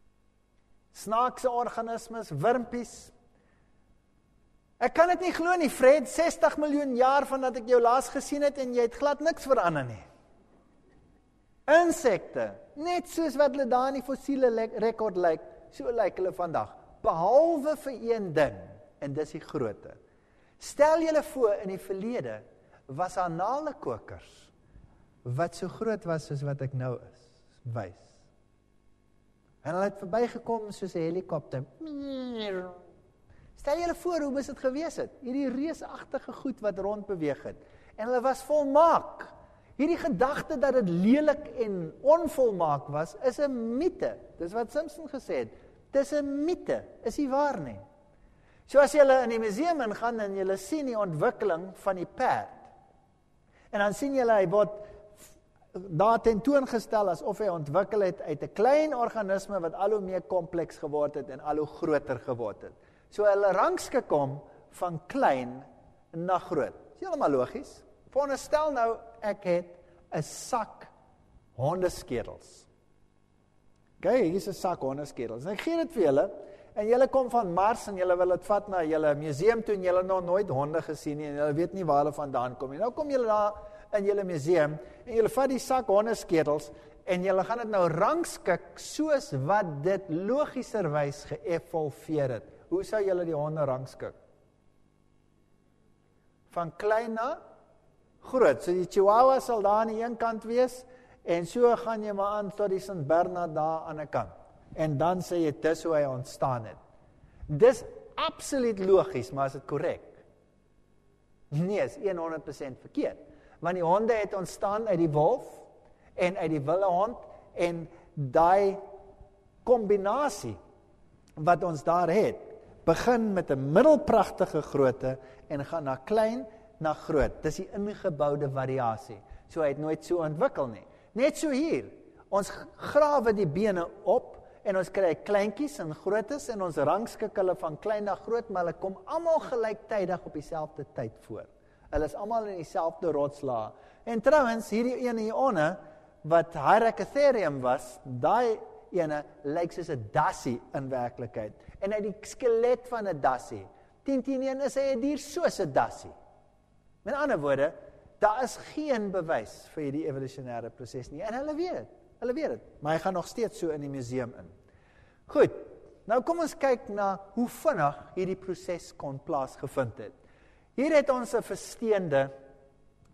A: snaakse organismes, wurmpies. Ek kan dit nie glo nie, Fred, 60 miljoen jaar vandat ek jou laas gesien het en jy het glad niks verander nie. Insekte, net soos wat hulle daar in die fossiele rekord lyk, so lyk hulle vandag, behalwe vir een ding, en dis die grootte. Stel julle voor, in die verlede was analekokers, wat so groot was soos wat ek nou is, wys. En hulle het verbygekom soos 'n helikopter. Stel julle voor hoe moes dit gewees het, hierdie reusagtige goed wat rondbeweeg het, en hulle was volmaak. Hierdie gedagte dat dit lelik en onvolmaak was, is 'n mite. Dis wat Simpson gesê het. Dis 'n mite, is nie waar nie. So as julle in die museum ingaan en julle sien die ontwikkeling van die perd, en dan sien julle hy word daar tentoongestel asof hy ontwikkel het uit 'n klein organisme wat al hoe meer kompleks geword het en al hoe groter geword het. So hulle rangskik hom van klein na groot. Is heeltemal logies. Veronderstel nou ek het 'n sak hondeskedels. Okay, hier is 'n sak hondeskedels. En ek gee dit vir julle en julle kom van Mars en julle wil dit vat na julle museum toe en julle nog nooit honde gesien nie en julle weet nie waar hulle vandaan kom nie. Nou kom julle daar in julle museum en julle vat die sak hondeskedels en julle gaan dit nou rangskik soos wat dit logischerwys geëvolveer het. Hoe sou julle die honde rangskik? Van klein na groot. So die Chihuahua sal daar aan die een kant wees en so gaan jy maar aan tot die St. Bernard daar aan die kant. En dan sê jy dis hoe hy ontstaan het. Dis absoluut logies, maar is dit korrek? Nee, is 100% verkeerd. Want die honde het ontstaan uit die wolf en uit die wilde hond en daai kombinasie wat ons daar het, begin met 'n middelpragtige grootte en gaan na klein na groot. Dis die ingeboude variasie. So hy het nooit so ontwikkel nie. Net so hier, ons grawe die bene op en ons kry kleintjies en grootes en ons rangskik hulle van klein na groot, maar hulle kom almal gelyktydig op dieselfde tyd voor. Hulle is almal in dieselfde rotslaag. En trouwens, hierdie ene hieronder, wat Hyracotherium was, daai ene lyk soos 'n dassie in werklikheid. En uit die skelet van 'n dassie, 10-10-1 is hy 'n dier soos 'n dassie. Met ander woorde, daar is geen bewys vir hierdie evolusionêre proses nie. En hulle weet dit. Maar hy gaan nog steeds so in die museum in. Goed, nou kom ons kyk na hoe vinnig hierdie proses kon plaasgevind het. Hier het ons 'n versteende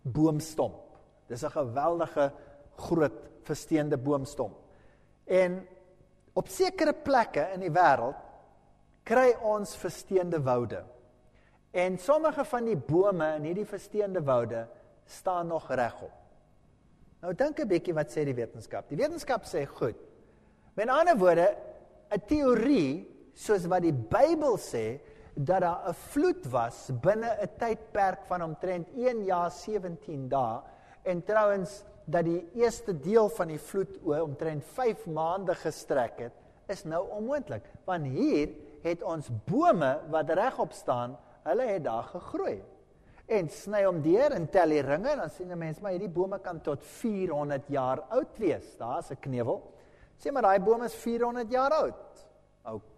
A: boomstomp. Dis 'n geweldige groot versteende boomstomp. En op sekere plekke in die wêreld kry ons versteende woude. En sommige van die bome in hierdie versteende woude staan nog regop. Nou dink 'n bietjie wat sê die wetenskap. Die wetenskap sê goed. Met ander woorde, 'n teorie soos wat die Bybel sê dat daar 'n vloed was binne 'n tydperk van omtrent 1 jaar 17 dae en trouens dat die eerste deel van die vloed oor omtrent 5 maande gestrek het, is nou onmoontlik. Want hier het ons bome wat regop staan, hulle het daar gegroei. En sny hom deur en tel die ringe, dan sien 'n mens maar hierdie bome kan tot 400 jaar oud wees. Daar's 'n kneuwel. Sê maar daai boom is 400 jaar oud. OK.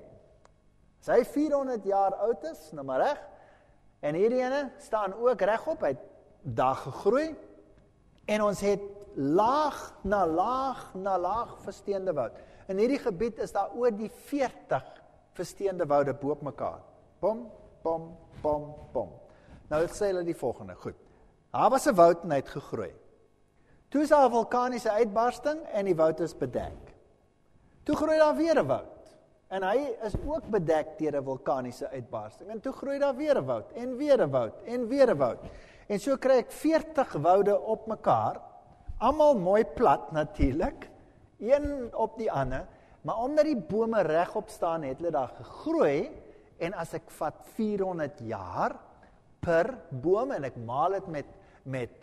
A: As hy 400 jaar oud is, nou maar reg. En hierdie ene staan ook regop, hy het daar gegroei. En ons het laag na laag versteende woud. In hierdie gebied is daar oor die 40 versteende woude bo op mekaar. Bom, bom, bom, bom. Nou sê hulle die volgende, goed. Daar was 'n woud en hy het gegroei. Toe is daar 'n vulkaniese uitbarsting en die woud is bedek. Toe groei daar weer 'n woud. En hy is ook bedek deur 'n vulkaniese uitbarsting. En toe groei daar weer 'n woud en weer 'n woud en weer 'n woud. En so kry ek 40 woude op mekaar, almal mooi plat natuurlik, een op die ander, maar omdat die bome regop staan, het hulle daar gegroei, en as ek vat 400 jaar per boom, en ek maal dit met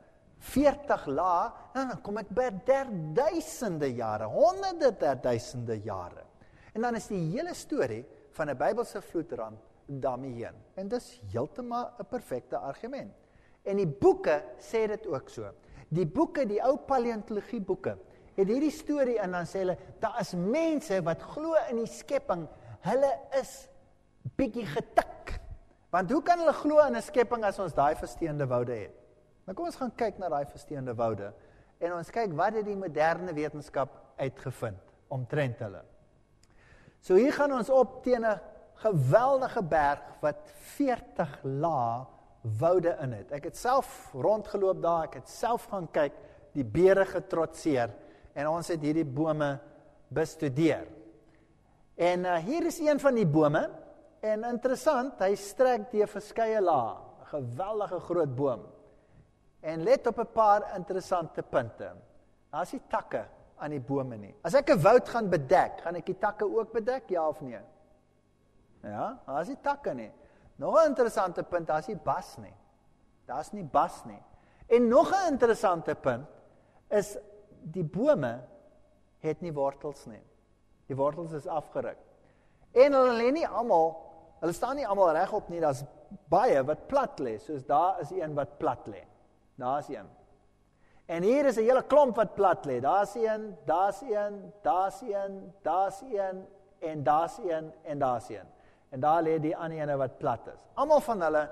A: 40 lae, dan kom ek by 1000 jare, honderde duisende jare. En dan is die hele storie van 'n Bybelse vloedrand daarmee heen. En dis heeltemal 'n perfekte argument. En die boeke sê dit ook so. Die boeke, die ou paleontologie boeke, het hierdie storie en dan sê hulle, daar is mense wat glo in die skepping, hulle is bietjie getik. Want hoe kan hulle glo in 'n skepping as ons daai versteende woude het? Nou kom ons gaan kyk na daai versteende woude en ons kyk wat het die moderne wetenskap uitgevind omtrent hulle. So hier gaan ons op teen 'n geweldige berg wat 40 lae woude in het. Ek het self rondgeloop daar, ek het self gaan kyk, die beere getrotseer en ons het hierdie bome bestudeer. En hier is een van die bome en interessant, hy strek deur verskeie lae, 'n geweldige groot boom. En let op 'n paar interessante punte. Daar's nie takke aan die bome nie. As ek 'n woud gaan bedek, gaan ek die takke ook bedek, ja of nee? Ja, daar's nie takke nie. Nog 'n interessante punt, daar's nie bas nie. Daar's nie bas nie. En nog 'n interessante punt is die bome het nie wortels nie. Die wortels is afgeruk. En hulle staan nie almal regop nie, daar's baie wat plat lê, soos daar is een wat plat lê. Daar's een. En hier is 'n hele klomp wat plat lê. Daar's een, daar's een, daar's een, daar's een en daar's een en daar's een. En daar lê die ander ene wat plat is. Almal van hulle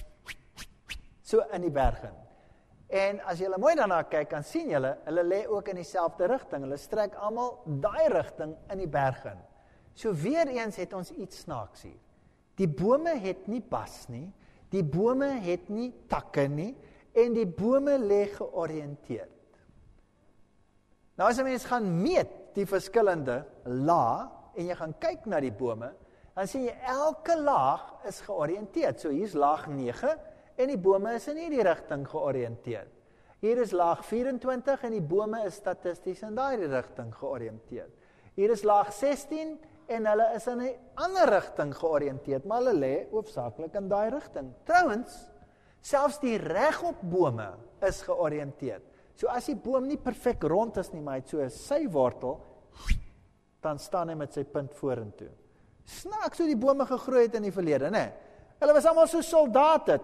A: so in die berg in. En as jy mooi daarna kyk, dan sien jy hulle lê ook in dieselfde rigting. Hulle strek almal daai rigting in die berg in. So weer eens het ons iets snaaks hier. Die bome het nie bas nie, die bome het nie takke nie, en die bome lê georiënteerd. Nou as 'n mens gaan meet die verskillende lae, en jy gaan kyk na die bome, dan sien jy elke laag is georiënteerd. So hier's laag 9, en die bome is in hierdie rigting georiënteerd. Hier is laag 24, en die bome is statisties in daai rigting georiënteerd. Hier is laag 16, en hulle is in 'n ander rigting georiënteerd, maar hulle lê hoofsaaklik in daai rigting. Trouwens, selfs die regop bome is georiënteerd. So as die boom nie perfek rond is nie, maar hy het so 'n sywortel, dan staan hy met sy punt vorentoe. Snaaks hoe die bome gegroei het in die verlede, né? Hulle was almal so soldate,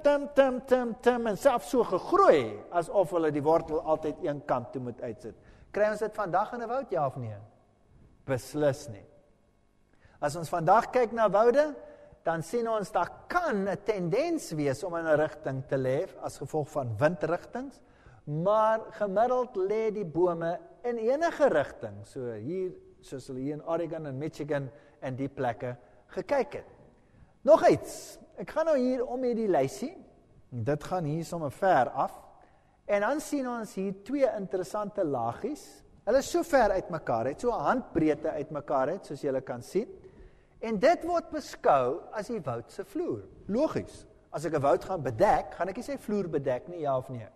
A: tim, en self so gegroei, asof hulle die wortel altyd een kant toe moet uitsit. Kry ons dit vandag in 'n woud, ja of nee? Beslis nie. As ons vandag kyk na woude, dan sien ons, daar kan 'n tendens wees om in 'n rigting te lê, as gevolg van windrigtings, maar gemiddeld lê die bome in enige rigting, so hier, soos hulle hier in Oregon en Michigan en die plekke gekyk het. Nog iets, ek gaan nou hier om hierdie lysie, Dit gaan hier sommer ver af. En dan sien ons hier twee interessante laagies. Hulle is so ver uit mekaar, het so 'n handbreedte uit mekaar het, soos julle kan sien. En dit word beskou as die woud se vloer. Logies. As ek 'n woud gaan bedek, gaan ek nie sê vloer bedek nie, ja of nee.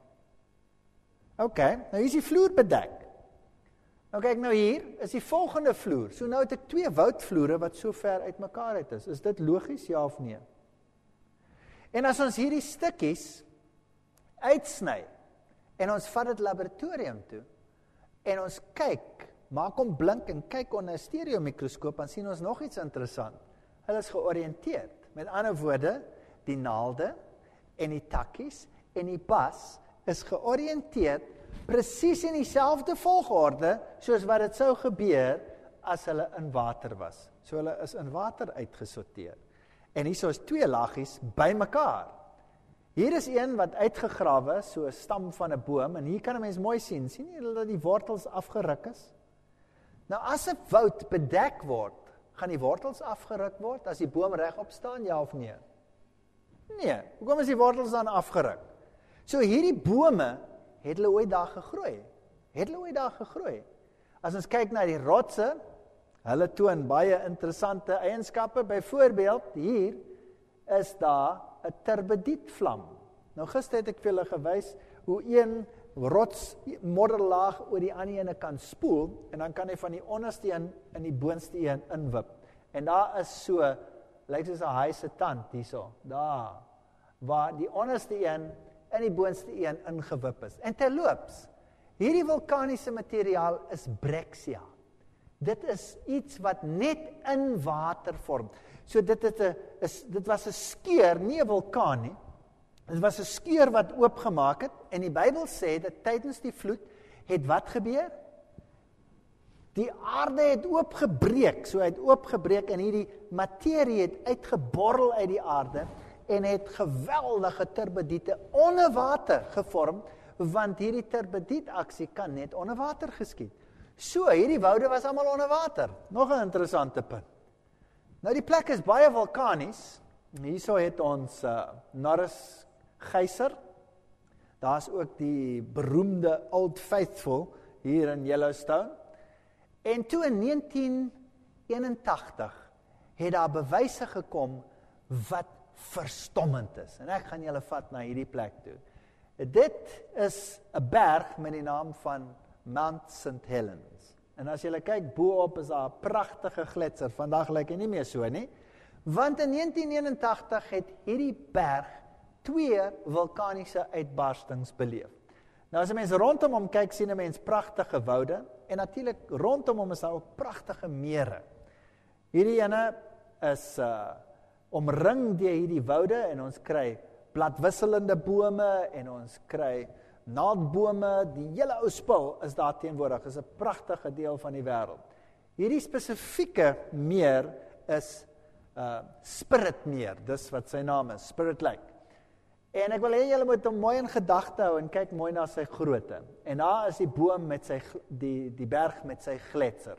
A: OK, nou hier is die vloer bedek. Nou kyk nou hier, is die volgende vloer. So nou het ek twee woudvloere wat so ver uit mekaar uit is. Is dit logies, ja of nee? En as ons hierdie stukkies uitsny en ons vat dit laboratorium toe en ons kyk, maak hom blink en kyk onder 'n stereomikroskoop, dan sien ons nog iets interessant. Hulle is georiënteerd. Met ander woorde, die naalde en die takkies en die bas is georiënteerd presies in dieselfde volgorde soos wat dit sou gebeur as hulle in water was. So hulle is in water uitgesorteer. En hier is twee laagies by mekaar. Hier is een wat uitgegrawe, so 'n stam van 'n boom, en hier kan 'n mens mooi sien. Sien jy dat die wortels afgeruk is? Nou as 'n woud bedek word, gaan die wortels afgeruk word as die boom regop staan, ja of nee? Nee, hoekom is die wortels dan afgeruk? So hierdie bome het hulle ooit daar gegroei. As ons kyk na die rotse, hulle toon baie interessante eienskappe. Byvoorbeeld, hier is daar 'n turbidietvlam. Nou gister het ek vir julle gewys hoe een rots modderlaag oor die ander ene kan spoel, en dan kan hy van die onderste een in die boonste een inwip. En daar is so, lyk soos 'n haai se tand hierso, daar, waar die onderste een in die boonste een ingewip is. En terloops, hierdie vulkaniese materiaal is breksia. Dit is iets wat net in water vorm. So dit was 'n skeur, nie 'n vulkaan nie. Dit was 'n skeur wat oopgemaak het, en die Bybel sê dat tydens die vloed het wat gebeur? Die aarde het oopgebreek, so het oopgebreek, en hierdie materie het uitgeborrel uit die aarde, en het geweldige turbidiete onder water gevorm, want hierdie turbidiet-aksie kan net onder water geskied. So, hierdie woude was almal onder water. Nog 'n interessante punt. Nou die plek is baie vulkanies. Hierso het ons Norris Geyser. Daar's ook die beroemde Old Faithful hier in Yellowstone. En toe in 1981 het daar bewyse gekom wat verstommend is. En ek gaan julle vat na hierdie plek toe. Dit is 'n berg met die naam van Mount St. Helens. En as julle kyk, bo-op is daar 'n pragtige gletser. Vandag lyk hy nie meer so nie. Want in 1981 het hierdie berg 2 vulkaniese uitbarstings beleef. Nou as 'n mens rondom hom kyk, sien 'n mens pragtige woude, en natuurlik rondom hom is daar ook pragtige mere. Hierdie ene is omring deur hierdie woude, en ons kry bladwisselende bome, en ons kry naaldbome, die hele ou spul is daar teenwoordig. Is 'n pragtige deel van die wêreld. Hierdie spesifieke meer is Spirit Meer, dis wat sy naam is, Spirit Lake. En ek wil hê julle moet hom mooi in gedagte hou en kyk mooi na sy grootte. En daar is die boom met sy die berg met sy gletser.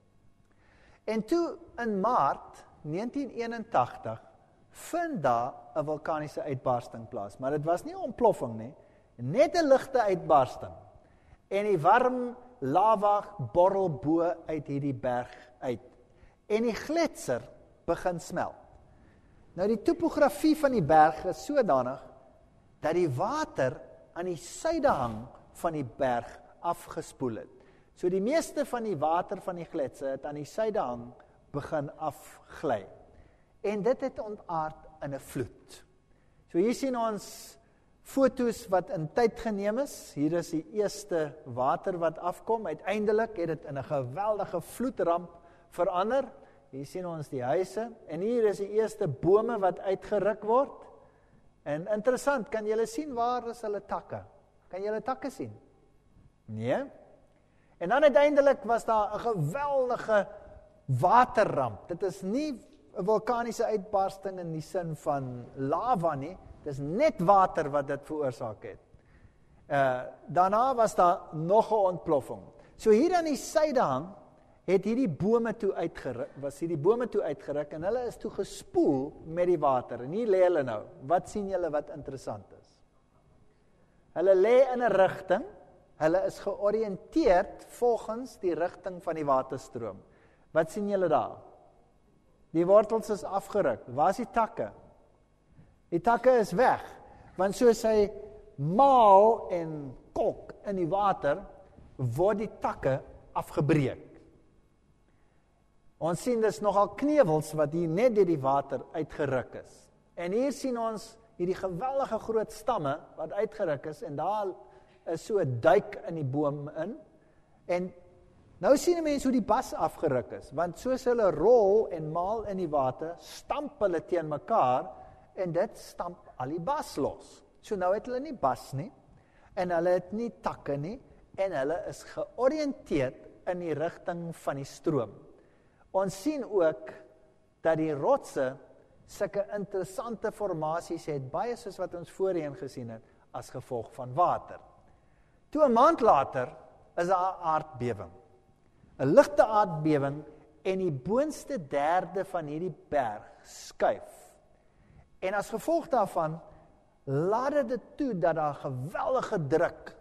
A: En toe in Maart 1981 vind daar 'n vulkaniese uitbarsting plaas, maar dit was nie 'n ontploffing nie, net 'n ligte uitbarsting. En die warm lava borrel bo uit hierdie berg uit. En die gletser begin smelt. Nou die topografie van die berg is sodanig dat die water aan die suidehang van die berg afgespoel het. So die meeste van die water van die gletser het aan die suidehang begin afgly. En dit het ontaard in 'n vloed. So hier sien ons foto's wat in tyd geneem is. Hier is die eerste water wat afkom. Uiteindelik het dit in 'n geweldige vloedramp verander. Hier sien ons die huise, en hier is die eerste bome wat uitgeruk word. En interessant, kan julle sien waar is hulle takke? Kan julle takke sien? Nee. En dan uiteindelik was daar 'n geweldige waterramp. Dit is nie 'n vulkaniese uitbarsting in die sin van lava nie, dit is net water wat dit veroorsaak het. Daarna was daar nog 'n ontploffing. So hier aan die suidehang het hierdie bome toe uitgeruk, en hulle is toe gespoel met die water. En hier lê hulle nou. Wat sien julle wat interessant is? Hulle lê in 'n rigting, hulle is georiënteerd volgens die rigting van die waterstroom. Wat sien julle daar? Die wortels is afgeruk. Waar is die takke? Die takke is weg, want soos hy maal en kok in die water, word die takke afgebreek. Ons sien dis nogal knewels wat hier net deur die water uitgeruk is. En hier sien ons hierdie geweldige groot stamme wat uitgeruk is, en daar is so 'n duik in die boom in. En nou sien 'n mens hoe die bas afgeruk is, want soos hulle rol en maal in die water, stamp hulle teen mekaar, en dit stamp al die bas los. So nou het hulle nie bas nie, en hulle het nie takke nie, en hulle is georiënteerd in die rigting van die stroom. Ons sien ook dat die rotse sulke interessante formasies het, baie soos wat ons voorheen gesien het, as gevolg van water. Toe 'n maand later is daar 'n aardbewing. 'n Ligte aardbewing, en die boonste derde van hierdie berg skuif. En as gevolg daarvan, laat dit toe dat daar geweldige druk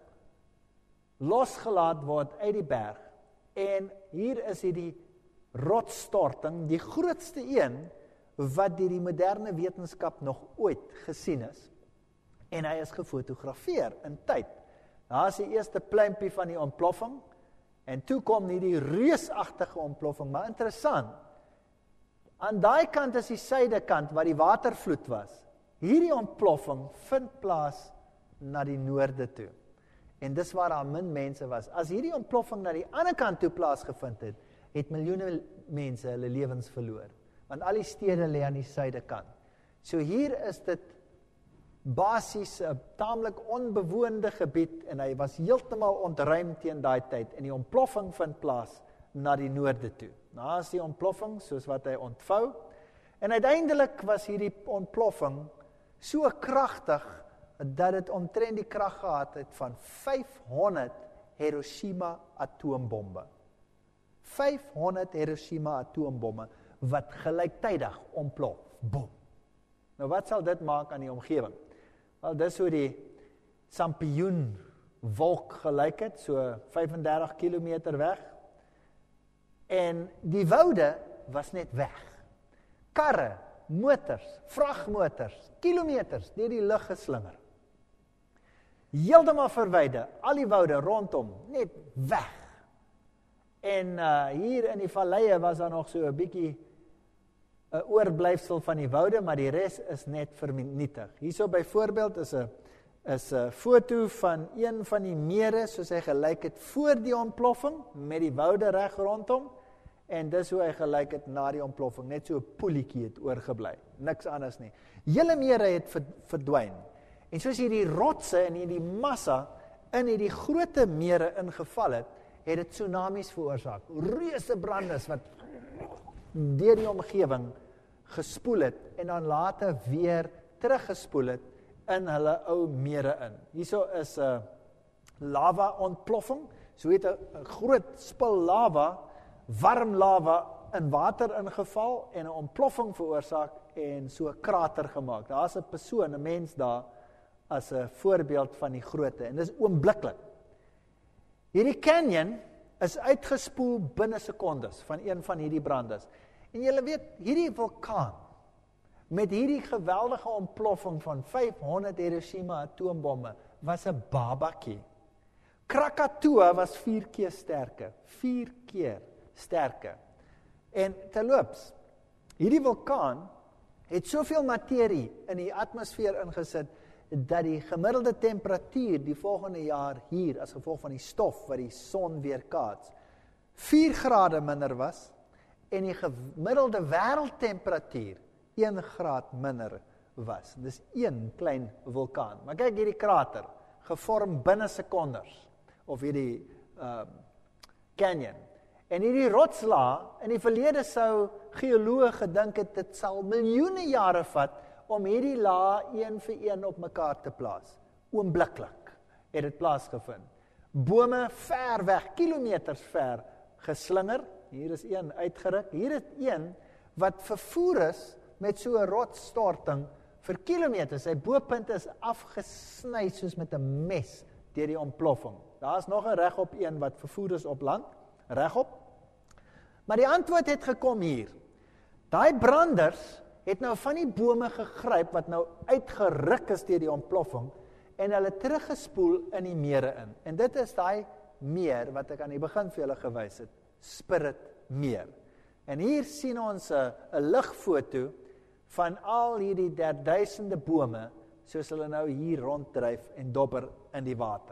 A: losgelaat word uit die berg. En hier is hierdie rotsstorting, die grootste een wat deur die moderne wetenskap nog ooit gesien is. En hy is gefotografeer in tyd. Daar is die eerste pluimpie van die ontploffing, en toe kom hierdie reusagtige ontploffing, maar interessant, aan daai kant is die suidekant waar die watervloed was. Hierdie ontploffing vind plaas na die noorde toe. En dis waar daar min mense was. As hierdie ontploffing na die ander kant toe plaasgevind het, het miljoene mense hulle lewens verloor. Want al die stede lê aan die suidekant. So hier is dit basies 'n taamlik onbewoonde gebied, en hy was heeltemal ontruim teen daai tyd, en die ontploffing vind plaas na die noorde toe. Nou is die ontploffing soos wat hy ontvou, en uiteindelik was hierdie ontploffing so kragtig, dat dit omtrent die krag gehad het van 500 Hiroshima atoombombe. 500 Hiroshima atoombomme, wat gelyktydig ontplof. Boom. Nou wat sal dit maak aan die omgewing? Wel, dis hoe die Sampioen-wolk gelyk het, so 35 kilometer weg. En die woude was net weg. Karre, motors, vragmotors, kilometers deur die lug geslinger. Heeltemal verwyder, al die woude rondom, net weg. En hier in die valleie was daar nog so 'n bietjie 'n oorblyfsel van die woude, maar die res is net vernietig. Hierso byvoorbeeld is 'n foto van een van die mere, soos hy gelyk het voor die ontploffing, met die woude reg rondom, en dis hoe hy gelyk het na die ontploffing, net so 'n poelietjie het oorgebly, niks anders nie. Hele mere het verdwyn, en soos hierdie rotse en hierdie massa in hierdie groot mere ingeval het dit tsunamies veroorsaak, reuse brandes wat deur die omgewing gespoel het, en dan later weer teruggespoel het in hulle ou mere in. Hierso is 'n lava ontploffing, so het 'n groot spul lava, warm lava in water ingeval, en 'n ontploffing veroorsaak, en so 'n krater gemaak. Daar's 'n persoon, 'n mens daar, as 'n voorbeeld van die grootte, en dis oombliklik. Hierdie canyon is uitgespoel binne sekondes van een van hierdie brandes. En julle weet, hierdie vulkaan met hierdie geweldige ontploffing van 500 Hiroshima atoombomme was 'n babatjie. Krakatoa was 4 keer sterker, 4 keer sterker. En terloops, hierdie vulkaan het soveel materie in die atmosfeer ingesit, dat die gemiddelde temperatuur die volgende jaar hier, as gevolg van die stof wat die son weerkaats, 4 grade minder was, en die gemiddelde wêreldtemperatuur 1 graad minder was. Dis een klein vulkaan. Maar kyk hierdie krater, gevorm binne sekondes, of hierdie canyon. En hierdie rotslaag, in die verlede sou geoloë gedink het, dit sal miljoene jare vat, om hierdie laag een vir een op mekaar te plaas. Oombliklik het dit plaasgevind. Bome ver weg, kilometers ver, geslinger. Hier is een uitgeruk. Hier is een wat vervoer is met so 'n rotsstorting vir kilometers, sy bopunt is afgesny soos met 'n mes deur die ontploffing. Daar is nog 'n regop een wat vervoer is op land, regop. Maar die antwoord het gekom hier. Daai branders het nou van die bome gegryp wat nou uitgeruk is deur die ontploffing en hulle teruggespoel in die mere in. En dit is daai meer wat ek aan die begin vir julle gewys het, Spirit meer. En hier sien ons 'n ligfoto van al hierdie 1000 bome, soos hulle nou hier ronddryf en dobber in die water.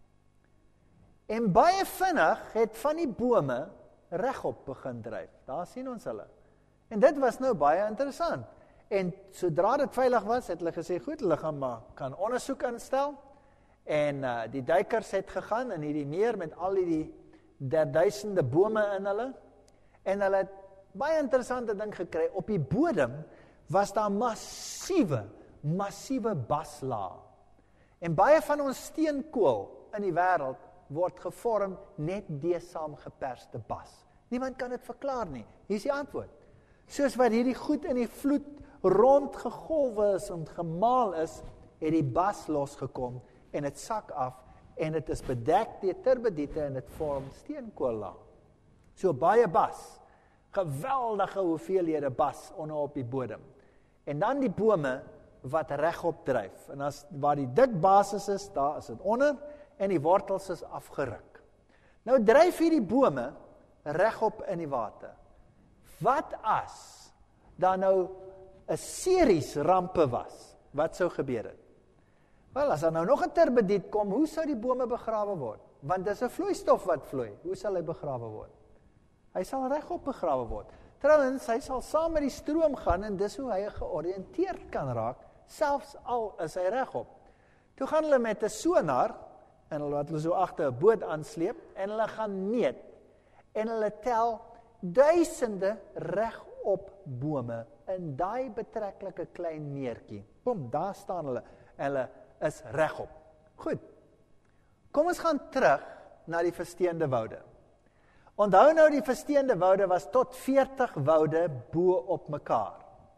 A: En baie vinnig het van die bome regop begin dryf. Daar sien ons hulle. En dit was nou baie interessant. En sodra dit veilig was, het hulle gesê, goed, hulle kan ondersoek instel. En die duikers het gegaan in hierdie meer met al die 1000 bome in hulle. En hulle het baie interessante ding gekry. Op die bodem was daar massiewe baslaag. En baie van ons steenkool in die wêreld word gevorm net deur saamgeperste bas. Niemand kan dit verklaar nie. Hier is die antwoord. Soos wat hierdie goed in die vloed rondgegolwe is en gemaal is, het die bas losgekom en het sak af en het is bedek deur turbidiete en het vorm steenkoollaag. So baie bas, geweldige hoeveelhede bas onder op die bodem. En dan die bome wat regop dryf. En as waar die dik basis is, daar is dit onder en die wortels is afgeruk. Nou dryf hierdie bome regop in die water. Wat as daar nou 'n series rampe was? Wat sou gebeur het? Wel, as daar nou nog 'n turbidiet kom, hoe sou die bome begrawe word? Want dis 'n vloeistof wat vloei. Hoe sal hy begrawe word? Hy sal regop begrawe word. Trouwens, hy sal saam met die stroom gaan en dis hoe hy georiënteerd kan raak, selfs al is hy regop. Toe gaan hulle met 'n sonar en wat hulle so agter 'n boot aansleep en hulle gaan meet en hulle tel duisende regop bome in daai betreklike klein meertjie. Kom, daar staan hulle en hulle is regop. Goed. Kom ons gaan terug na die versteende woude. Onthou nou die versteende woude was tot 40 woude bo op mekaar.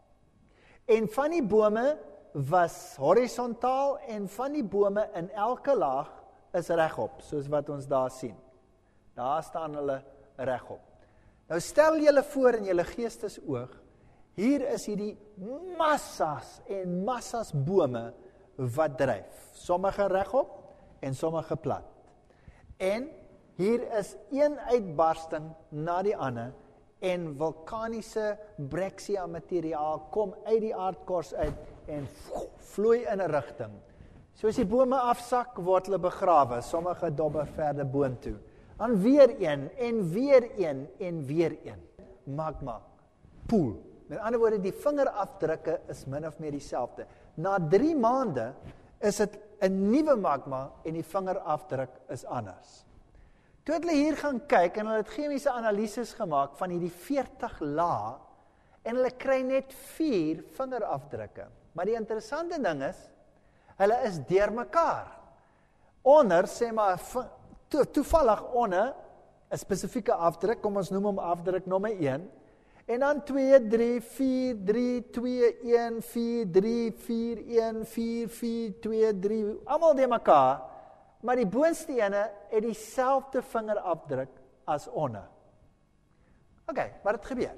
A: En van die bome was horisontaal en van die bome in elke laag is regop, soos wat ons daar sien. Daar staan hulle regop. Nou stel julle voor in julle geestesoog, hier is hierdie massas en massas bome wat dryf. Sommige regop en sommige plat. En hier is een uitbarsting na die ander en vulkaniese breksia materiaal kom uit die aardkors uit en vloei in 'n rigting. Soos die bome afsak, word hulle begrawe, sommige dobber verder boontoe. Dan weer een en weer een en weer een. Magma, poel. Met ander woorde, die vingerafdrukke is min of meer dieselfde. Na 3 maande is dit 'n nuwe magma en die vingerafdruk is anders. Toe het hulle hier gaan kyk en hulle het chemiese analises gemaak van hierdie 40 lae en hulle kry net 4 vingerafdrukke. Maar die interessante ding is, hulle is deurmekaar. Onder, sê maar, toevallig onder 'n spesifieke afdruk, kom ons noem hom afdruk nommer 1, en dan 2, 3, 4, 3, 2, 1, 4, 3, 4, 1, 4, 4, 2, 3, almal deur mekaar, maar die boonste ene het dieselfde vingerafdruk as onder. Okay, wat het gebeur?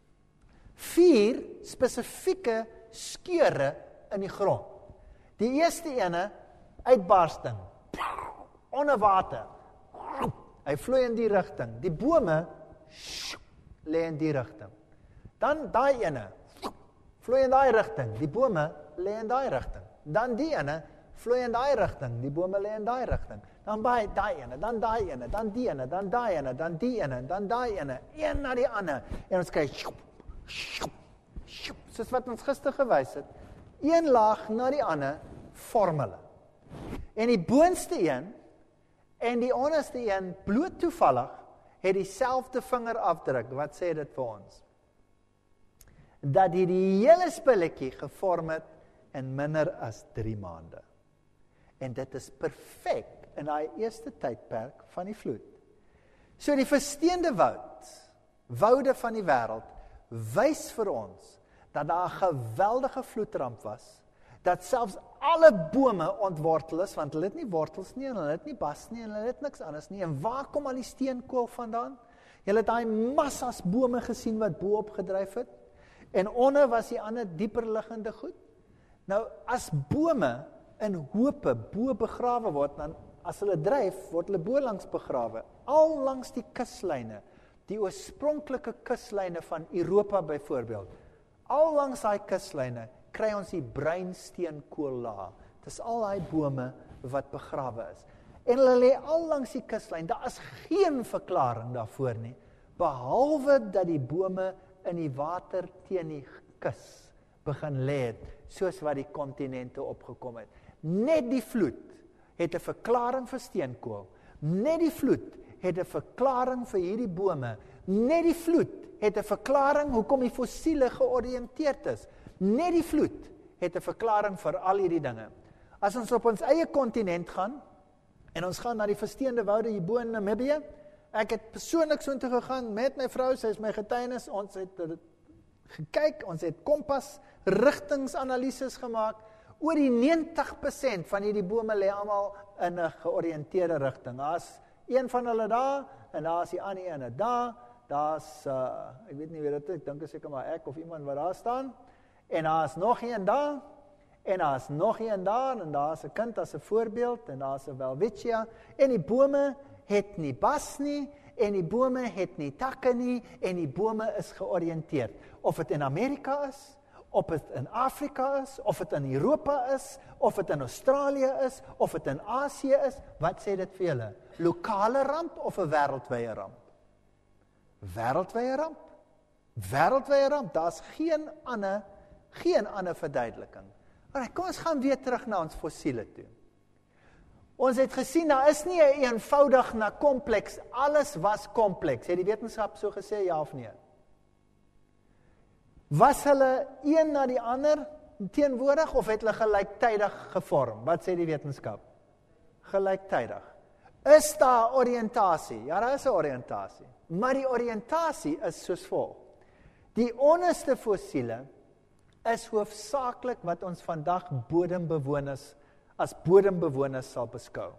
A: 4 spesifieke skeure in die grond. Die eerste ene, uitbarsting, onder water, hy vloei in die rigting, die bome, lê in die rigting. Dan daai ene, vloei in daai rigting, die bome lê in daai rigting. Dan die ene, vloei in daai rigting, die bome lê in daai rigting. Dan by daai ene, dan daai ene, dan die ene, dan daai ene, dan die ene, dan daai ene, een na die ander. En ons kyk, soos wat ons gister gewys het, een laag na die ander, vorm hulle. En die boonste een, en die onderste een, bloot toevallig, het dieselfde vingerafdruk. Wat sê dit vir ons? Dat die hele spulletjie gevorm het in minder as 3 maande. En dit is perfek in daai eerste tydperk van die vloed. So die versteende woude van die wêreld, wys vir ons dat daar 'n geweldige vloedramp was, dat selfs alle bome ontwortel is, want hulle het nie wortels nie, en hulle het nie bas nie, en hulle het niks anders nie. En waar kom al die steenkool vandaan? Julle het daai massas bome gesien wat bo opgedryf het, en onder was die ander dieper liggende goed. Nou, as bome in hope bo begrawe word, dan as hulle dryf, word hulle bo langs begrawe, al langs die kuslyne, die oorspronklike kuslyne van Europa byvoorbeeld, al langs daai kuslyne, kry ons die breinsteenkoollaag. Dis al daai bome wat begrawe is. En hulle lê al langs die kuslyn. Daar is geen verklaring daarvoor nie, behalwe dat die bome in die water teen die kus begin lê het, soos wat die kontinente opgekom het. Net die vloed het 'n verklaring vir steenkool. Net die vloed het 'n verklaring vir hierdie bome. Net die vloed het 'n verklaring hoekom die fossiele georiënteerd is. Net die vloed het 'n verklaring vir al hierdie dinge. As ons op ons eie kontinent gaan, en ons gaan na die versteende woude hier bo in Namibië, ek het persoonlik so intoe gegaan met my vrou, sy is my getuienis, ons het gekyk, ons het kompas, rigtingsanalises gemaak, oor die 90% van hierdie bome lê almal in 'n georiënteerde rigting. Daar's een van hulle daar, en daar's die ander ene daar, daar's, ek weet nie wie dit is, ek dink seker maar ek of iemand wat daar staan, en daar's nog een daar, en daar's nog een daar, en daar's 'n kind as 'n voorbeeld, en daar's 'n welwitschia, en die bome het nie bas nie, en die bome het nie takke nie, en die bome is georiënteerd. Of dit in Amerika is, of dit in Afrika is, of dit in Europa is, of dit in Australië is, of dit in Asië is, wat sê dit vir julle? Lokale ramp of 'n wêreldwye ramp? Wêreldwye ramp. Wêreldwye ramp, daar's geen ander verduideliking. Maar kom ons gaan weer terug na ons fossiele toe. Ons het gesien, daar is nie 'n eenvoudig na kompleks, alles was kompleks. Het die wetenskap so gesê, ja of nee? Was hulle een na die ander teenwoordig, of het hulle gelyktydig gevorm? Wat sê die wetenskap? Gelyktydig. Is daar oriëntasie? Ja, daar is 'n oriëntasie. Maar die oriëntasie is soos volg. Die onderste fossiele is hoofsaaklik wat ons vandag bodembewoners as bodembewoners sal beskou.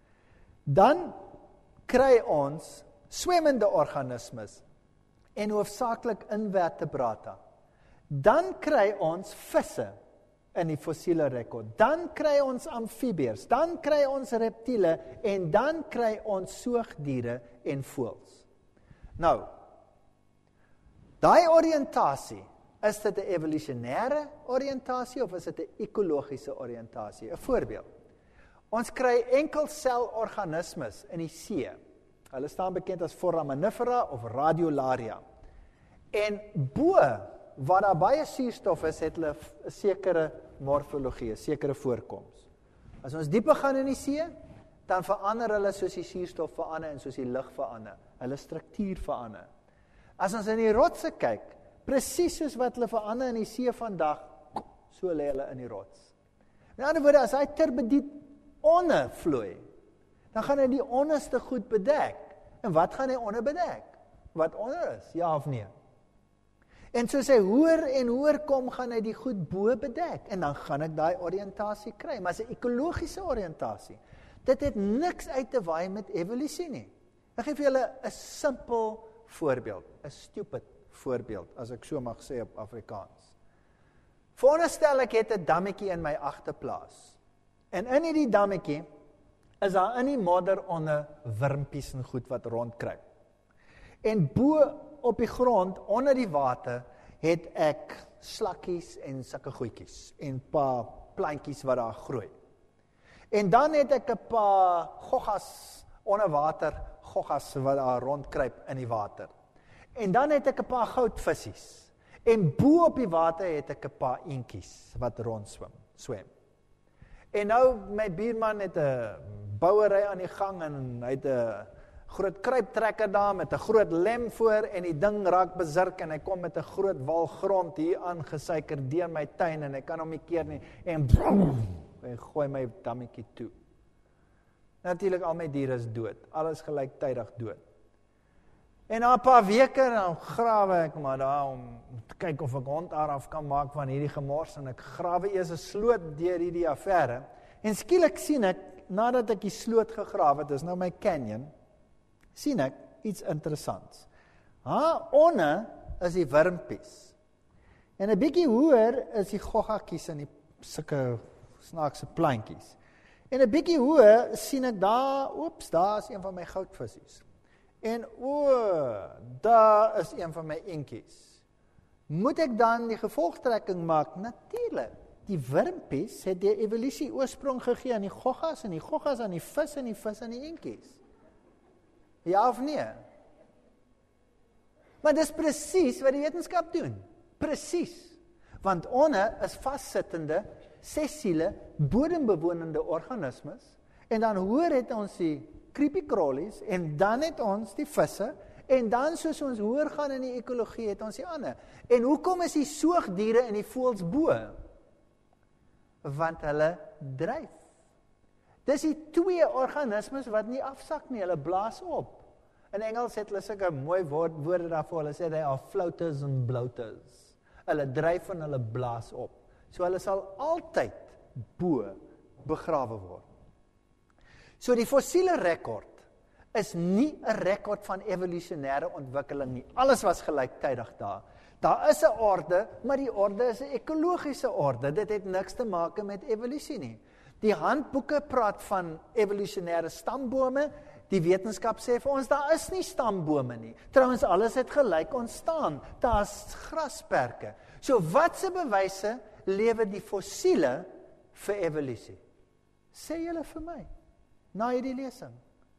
A: Dan kry ons swemmende organismes en hoofsaaklik invertebrata. Dan kry ons visse in die fossiele rekord. Dan kry ons amfibieërs, dan kry ons reptiele en dan kry ons soogdiere en voëls. Nou, daai oriëntasie, is dit 'n evolusionêre oriëntasie of is dit 'n ekologiese oriëntasie? 'n Voorbeeld. Ons kry enkelselorganismes in die see. Hulle staan bekend as foraminifera of radiolaria. En bo waar daar baie suurstof is, het hulle 'n sekere morfologie, 'n sekere voorkoms. As ons dieper gaan in die see, dan verander hulle soos die suurstof verander en soos die lug verander. Hulle struktuur verander. As ons in die rotse kyk, presies soos wat hulle verander in die see vandag, so lê hulle in die rots. In ander woorde, as hy turbediet onder vloei, dan gaan hy die onderste goed bedek. En wat gaan hy onder bedek? Wat onder is, ja of nee? En soos hy hoër en hoër kom, gaan hy die goed bo bedek. En dan gaan ek daai oriëntasie kry. Maar is 'n ekologiese oriëntasie. Dit het niks uit te waai met evolusie nie. Ek gee vir julle 'n simpel voorbeeld, 'n stupid voorbeeld, as ek so mag sê op Afrikaans. Veronderstel ek het 'n dammetjie in my agterplaas. En in hierdie dammetjie is daar in die modder onder wurmpies en goed wat rondkruip. En bo op die grond, onder die water, het ek slakkies en sulke goedjies en paar plantjies wat daar groei. En dan het ek 'n paar goggas onder water, goggas wat daar rondkruip in die water. En dan het ek 'n paar goudvissies. En bo op die water het ek 'n paar eentjies wat swem. En nou, my buurman het 'n bouery aan die gang en hy het 'n groot kruiptrekker daar met 'n groot lem voor en die ding raak besurk en hy kom met 'n groot wal grond hier aangesuiker deur my tuin en ek kan hom nie keer nie en hy gooi my dammetjie toe. Natuurlik al my diere is dood, alles gelyktydig dood. En na 'n paar weke dan grawe ek maar daar om te kyk of ek hondhaar af kan maak van hierdie gemors en ek grawe eers 'n sloot deur hierdie affære. En skielik sien ek, nadat ek die sloot gegrawe het, is nou my canyon, sien ek iets interessants. Onder is die wurmpies. En 'n bietjie hoër is die goggakies en die sulke snaakse plantjies. En 'n bietjie hoër sien ek daar is een van my goudvissies. En daar is een van my enkies. Moet ek dan die gevolgtrekking maak? Natuurlik. Die wurmpies het die evolusie oorsprong gegee aan die goggas en die goggas aan die vis en die vis aan die enkies. Ja of nee? Maar dis presies wat die wetenskap doen. Presies. Want onder is vastsittende, sessiele, bodembewonende organismes en dan hoor het ons die creepy crawlies en dan het ons die visse en dan soos ons hoor gaan in die ekologie het ons die ander. En hoekom is die soogdiere en die voëls bo? Want hulle dryf. Dis die twee organismes wat nie afsak nie, hulle blaas op. In Engels het hulle sulke mooi woorde daarvoor, hulle sê they are floaters and bloaters. Hulle dryf en hulle blaas op. So hulle sal altyd bo begrawe word. So die fossiele rekord is nie 'n rekord van evolusionêre ontwikkeling nie. Alles was gelyktydig daar. Daar is 'n orde, maar die orde is 'n ekologiese orde. Dit het niks te maak met evolusie nie. Die handboeke praat van evolusionêre stambome. Die wetenskap sê vir ons, daar is nie stambome nie. Trouwens, alles het gelyk ontstaan. Daar's grasperke. So watse bewyse lewer die fossiele vir evolusie? Sê julle vir my, na hierdie lesing?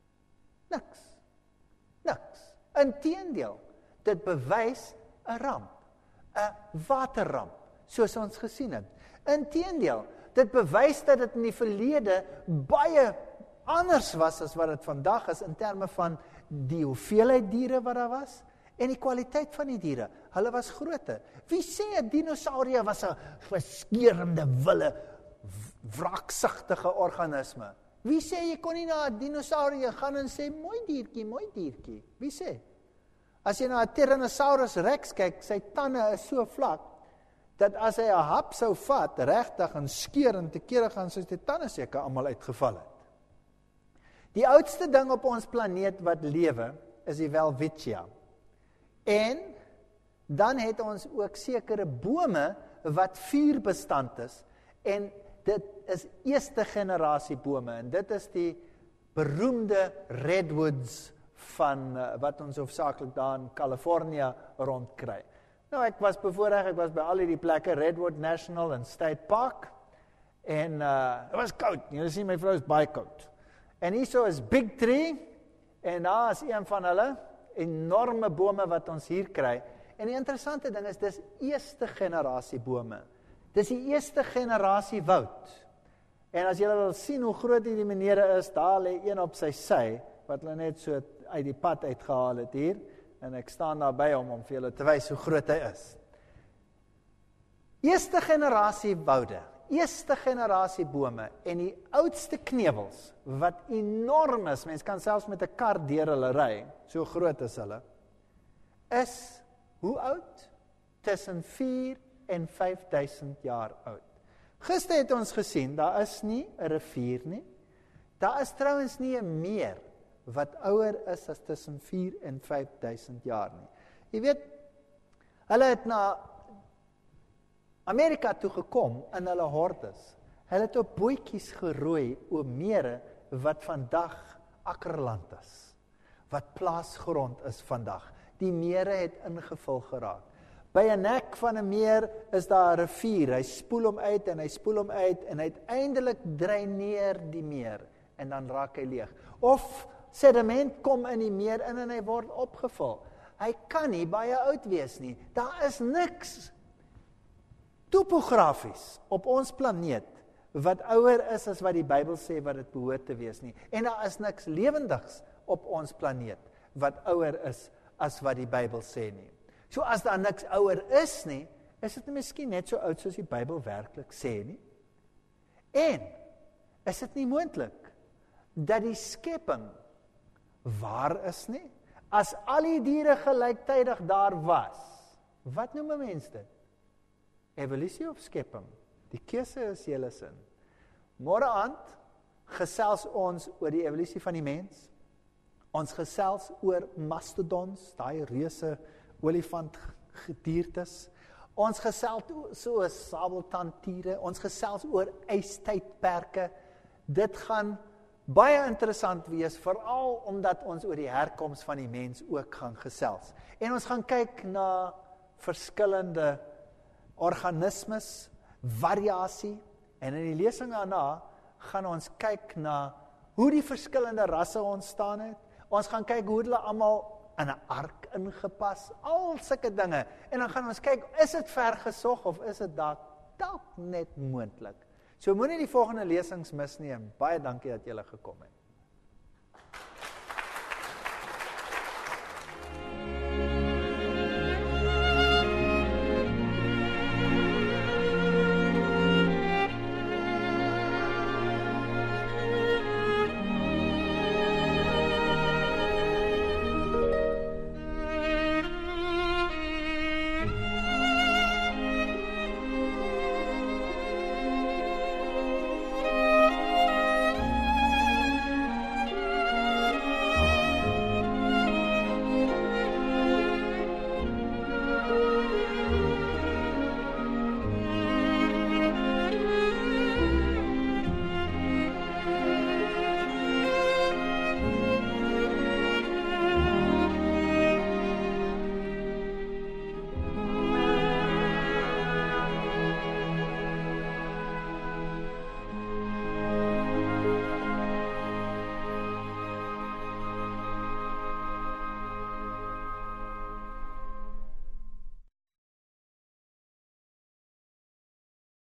A: Niks. Inteendeel, dit bewys 'n ramp, 'n waterramp, soos ons gesien het. Inteendeel, dit bewys dat dit in die verlede baie anders was as wat dit vandag is in terme van die hoeveelheid diere wat daar was en die kwaliteit van die diere. Hulle was groter. Wie sê 'n dinosaurie was 'n verskeurende wille, wraaksigtige organisme? Wie sê jy kon nie na 'n dinosaurie gaan en sê mooi diertjie? Wie sê? As jy na 'n Tyrannosaurus Rex kyk, sy tande is so vlak dat as hy 'n hap sou vat, regtig en skeur en te kere gaan, soos die tande seker almal uitgeval het. Die oudste ding op ons planeet wat lewe, is die Welwitschia. En dan het ons ook sekere bome wat vuurbestand is, en dit is eerste generasie bome, en dit is die beroemde redwoods van wat ons hoofsaaklik daar in California rondkry. Nou, ek was by al die plekke, Redwood National en State Park, en het was koud, jy sien my vrou is baie koud. En hierso is Big Tree, en daar is een van hulle, enorme bome wat ons hier kry. En die interessante ding is, dis eerste generasie bome. Dis die eerste generasie woud. En as julle wil sien hoe groot die menere is, daar lê een op sy sy, wat hulle net so uit die pad uitgehaal het hier, en ek staan daar by hom om vir julle te wys hoe groot hy is. Eerste generasie woude, eerste generasie bome, en die oudste knewels, wat enorm is, mens kan selfs met 'n kar deur hulle ry, so groot is hulle, is, hoe oud? Tussen 4 en 5000 jaar oud. Gister het ons gesien, daar is nie 'n rivier nie, daar is trouwens nie 'n meer, wat ouer is as tussen 4 en 5000 jaar nie. Jy weet, hulle het na Amerika toe gekom in hulle hordes. Hulle het op bootjies geroei oor mere wat vandag akkerland is, wat plaasgrond is vandag. Die mere het ingevul geraak. By 'n nek van 'n meer is daar 'n rivier, hy spoel hom uit en hy spoel hom uit en uiteindelik dreineer die meer en dan raak hy leeg. Of sediment kom in die meer in en hy word opgevul. Hy kan nie baie oud wees nie. Daar is niks topografies op ons planeet wat ouer is as wat die Bybel sê wat dit behoort te wees nie. En daar is niks lewendigs op ons planeet wat ouer is as wat die Bybel sê nie. So as daar niks ouer is nie, is dit miskien net so oud soos die Bybel werklik sê nie. En is dit nie moontlik dat die skepping waar is nie? As al die diere gelyktydig daar was, wat noem 'n mens dit? Evolusie of skepping? Die keuse is julle sin. Môre aand gesels ons oor die evolusie van die mens. Ons gesels oor mastodons, daai reuse olifantgediertes. Ons gesels so sabeltandtiere, ons gesels oor ystydperke. Dit gaan baie interessant wees, veral omdat ons oor die herkoms van die mens ook gaan gesels. En ons gaan kyk na verskillende organismes, variasie, en in die lesing daarna gaan ons kyk na hoe die verskillende rasse ontstaan het. Ons gaan kyk hoe hulle almal in 'n ark ingepas, al sulke dinge. En dan gaan ons kyk, is dit vergesog of is dit dalk net moontlik? So moenie die volgende lesings mis nie, en baie dankie dat julle gekom het.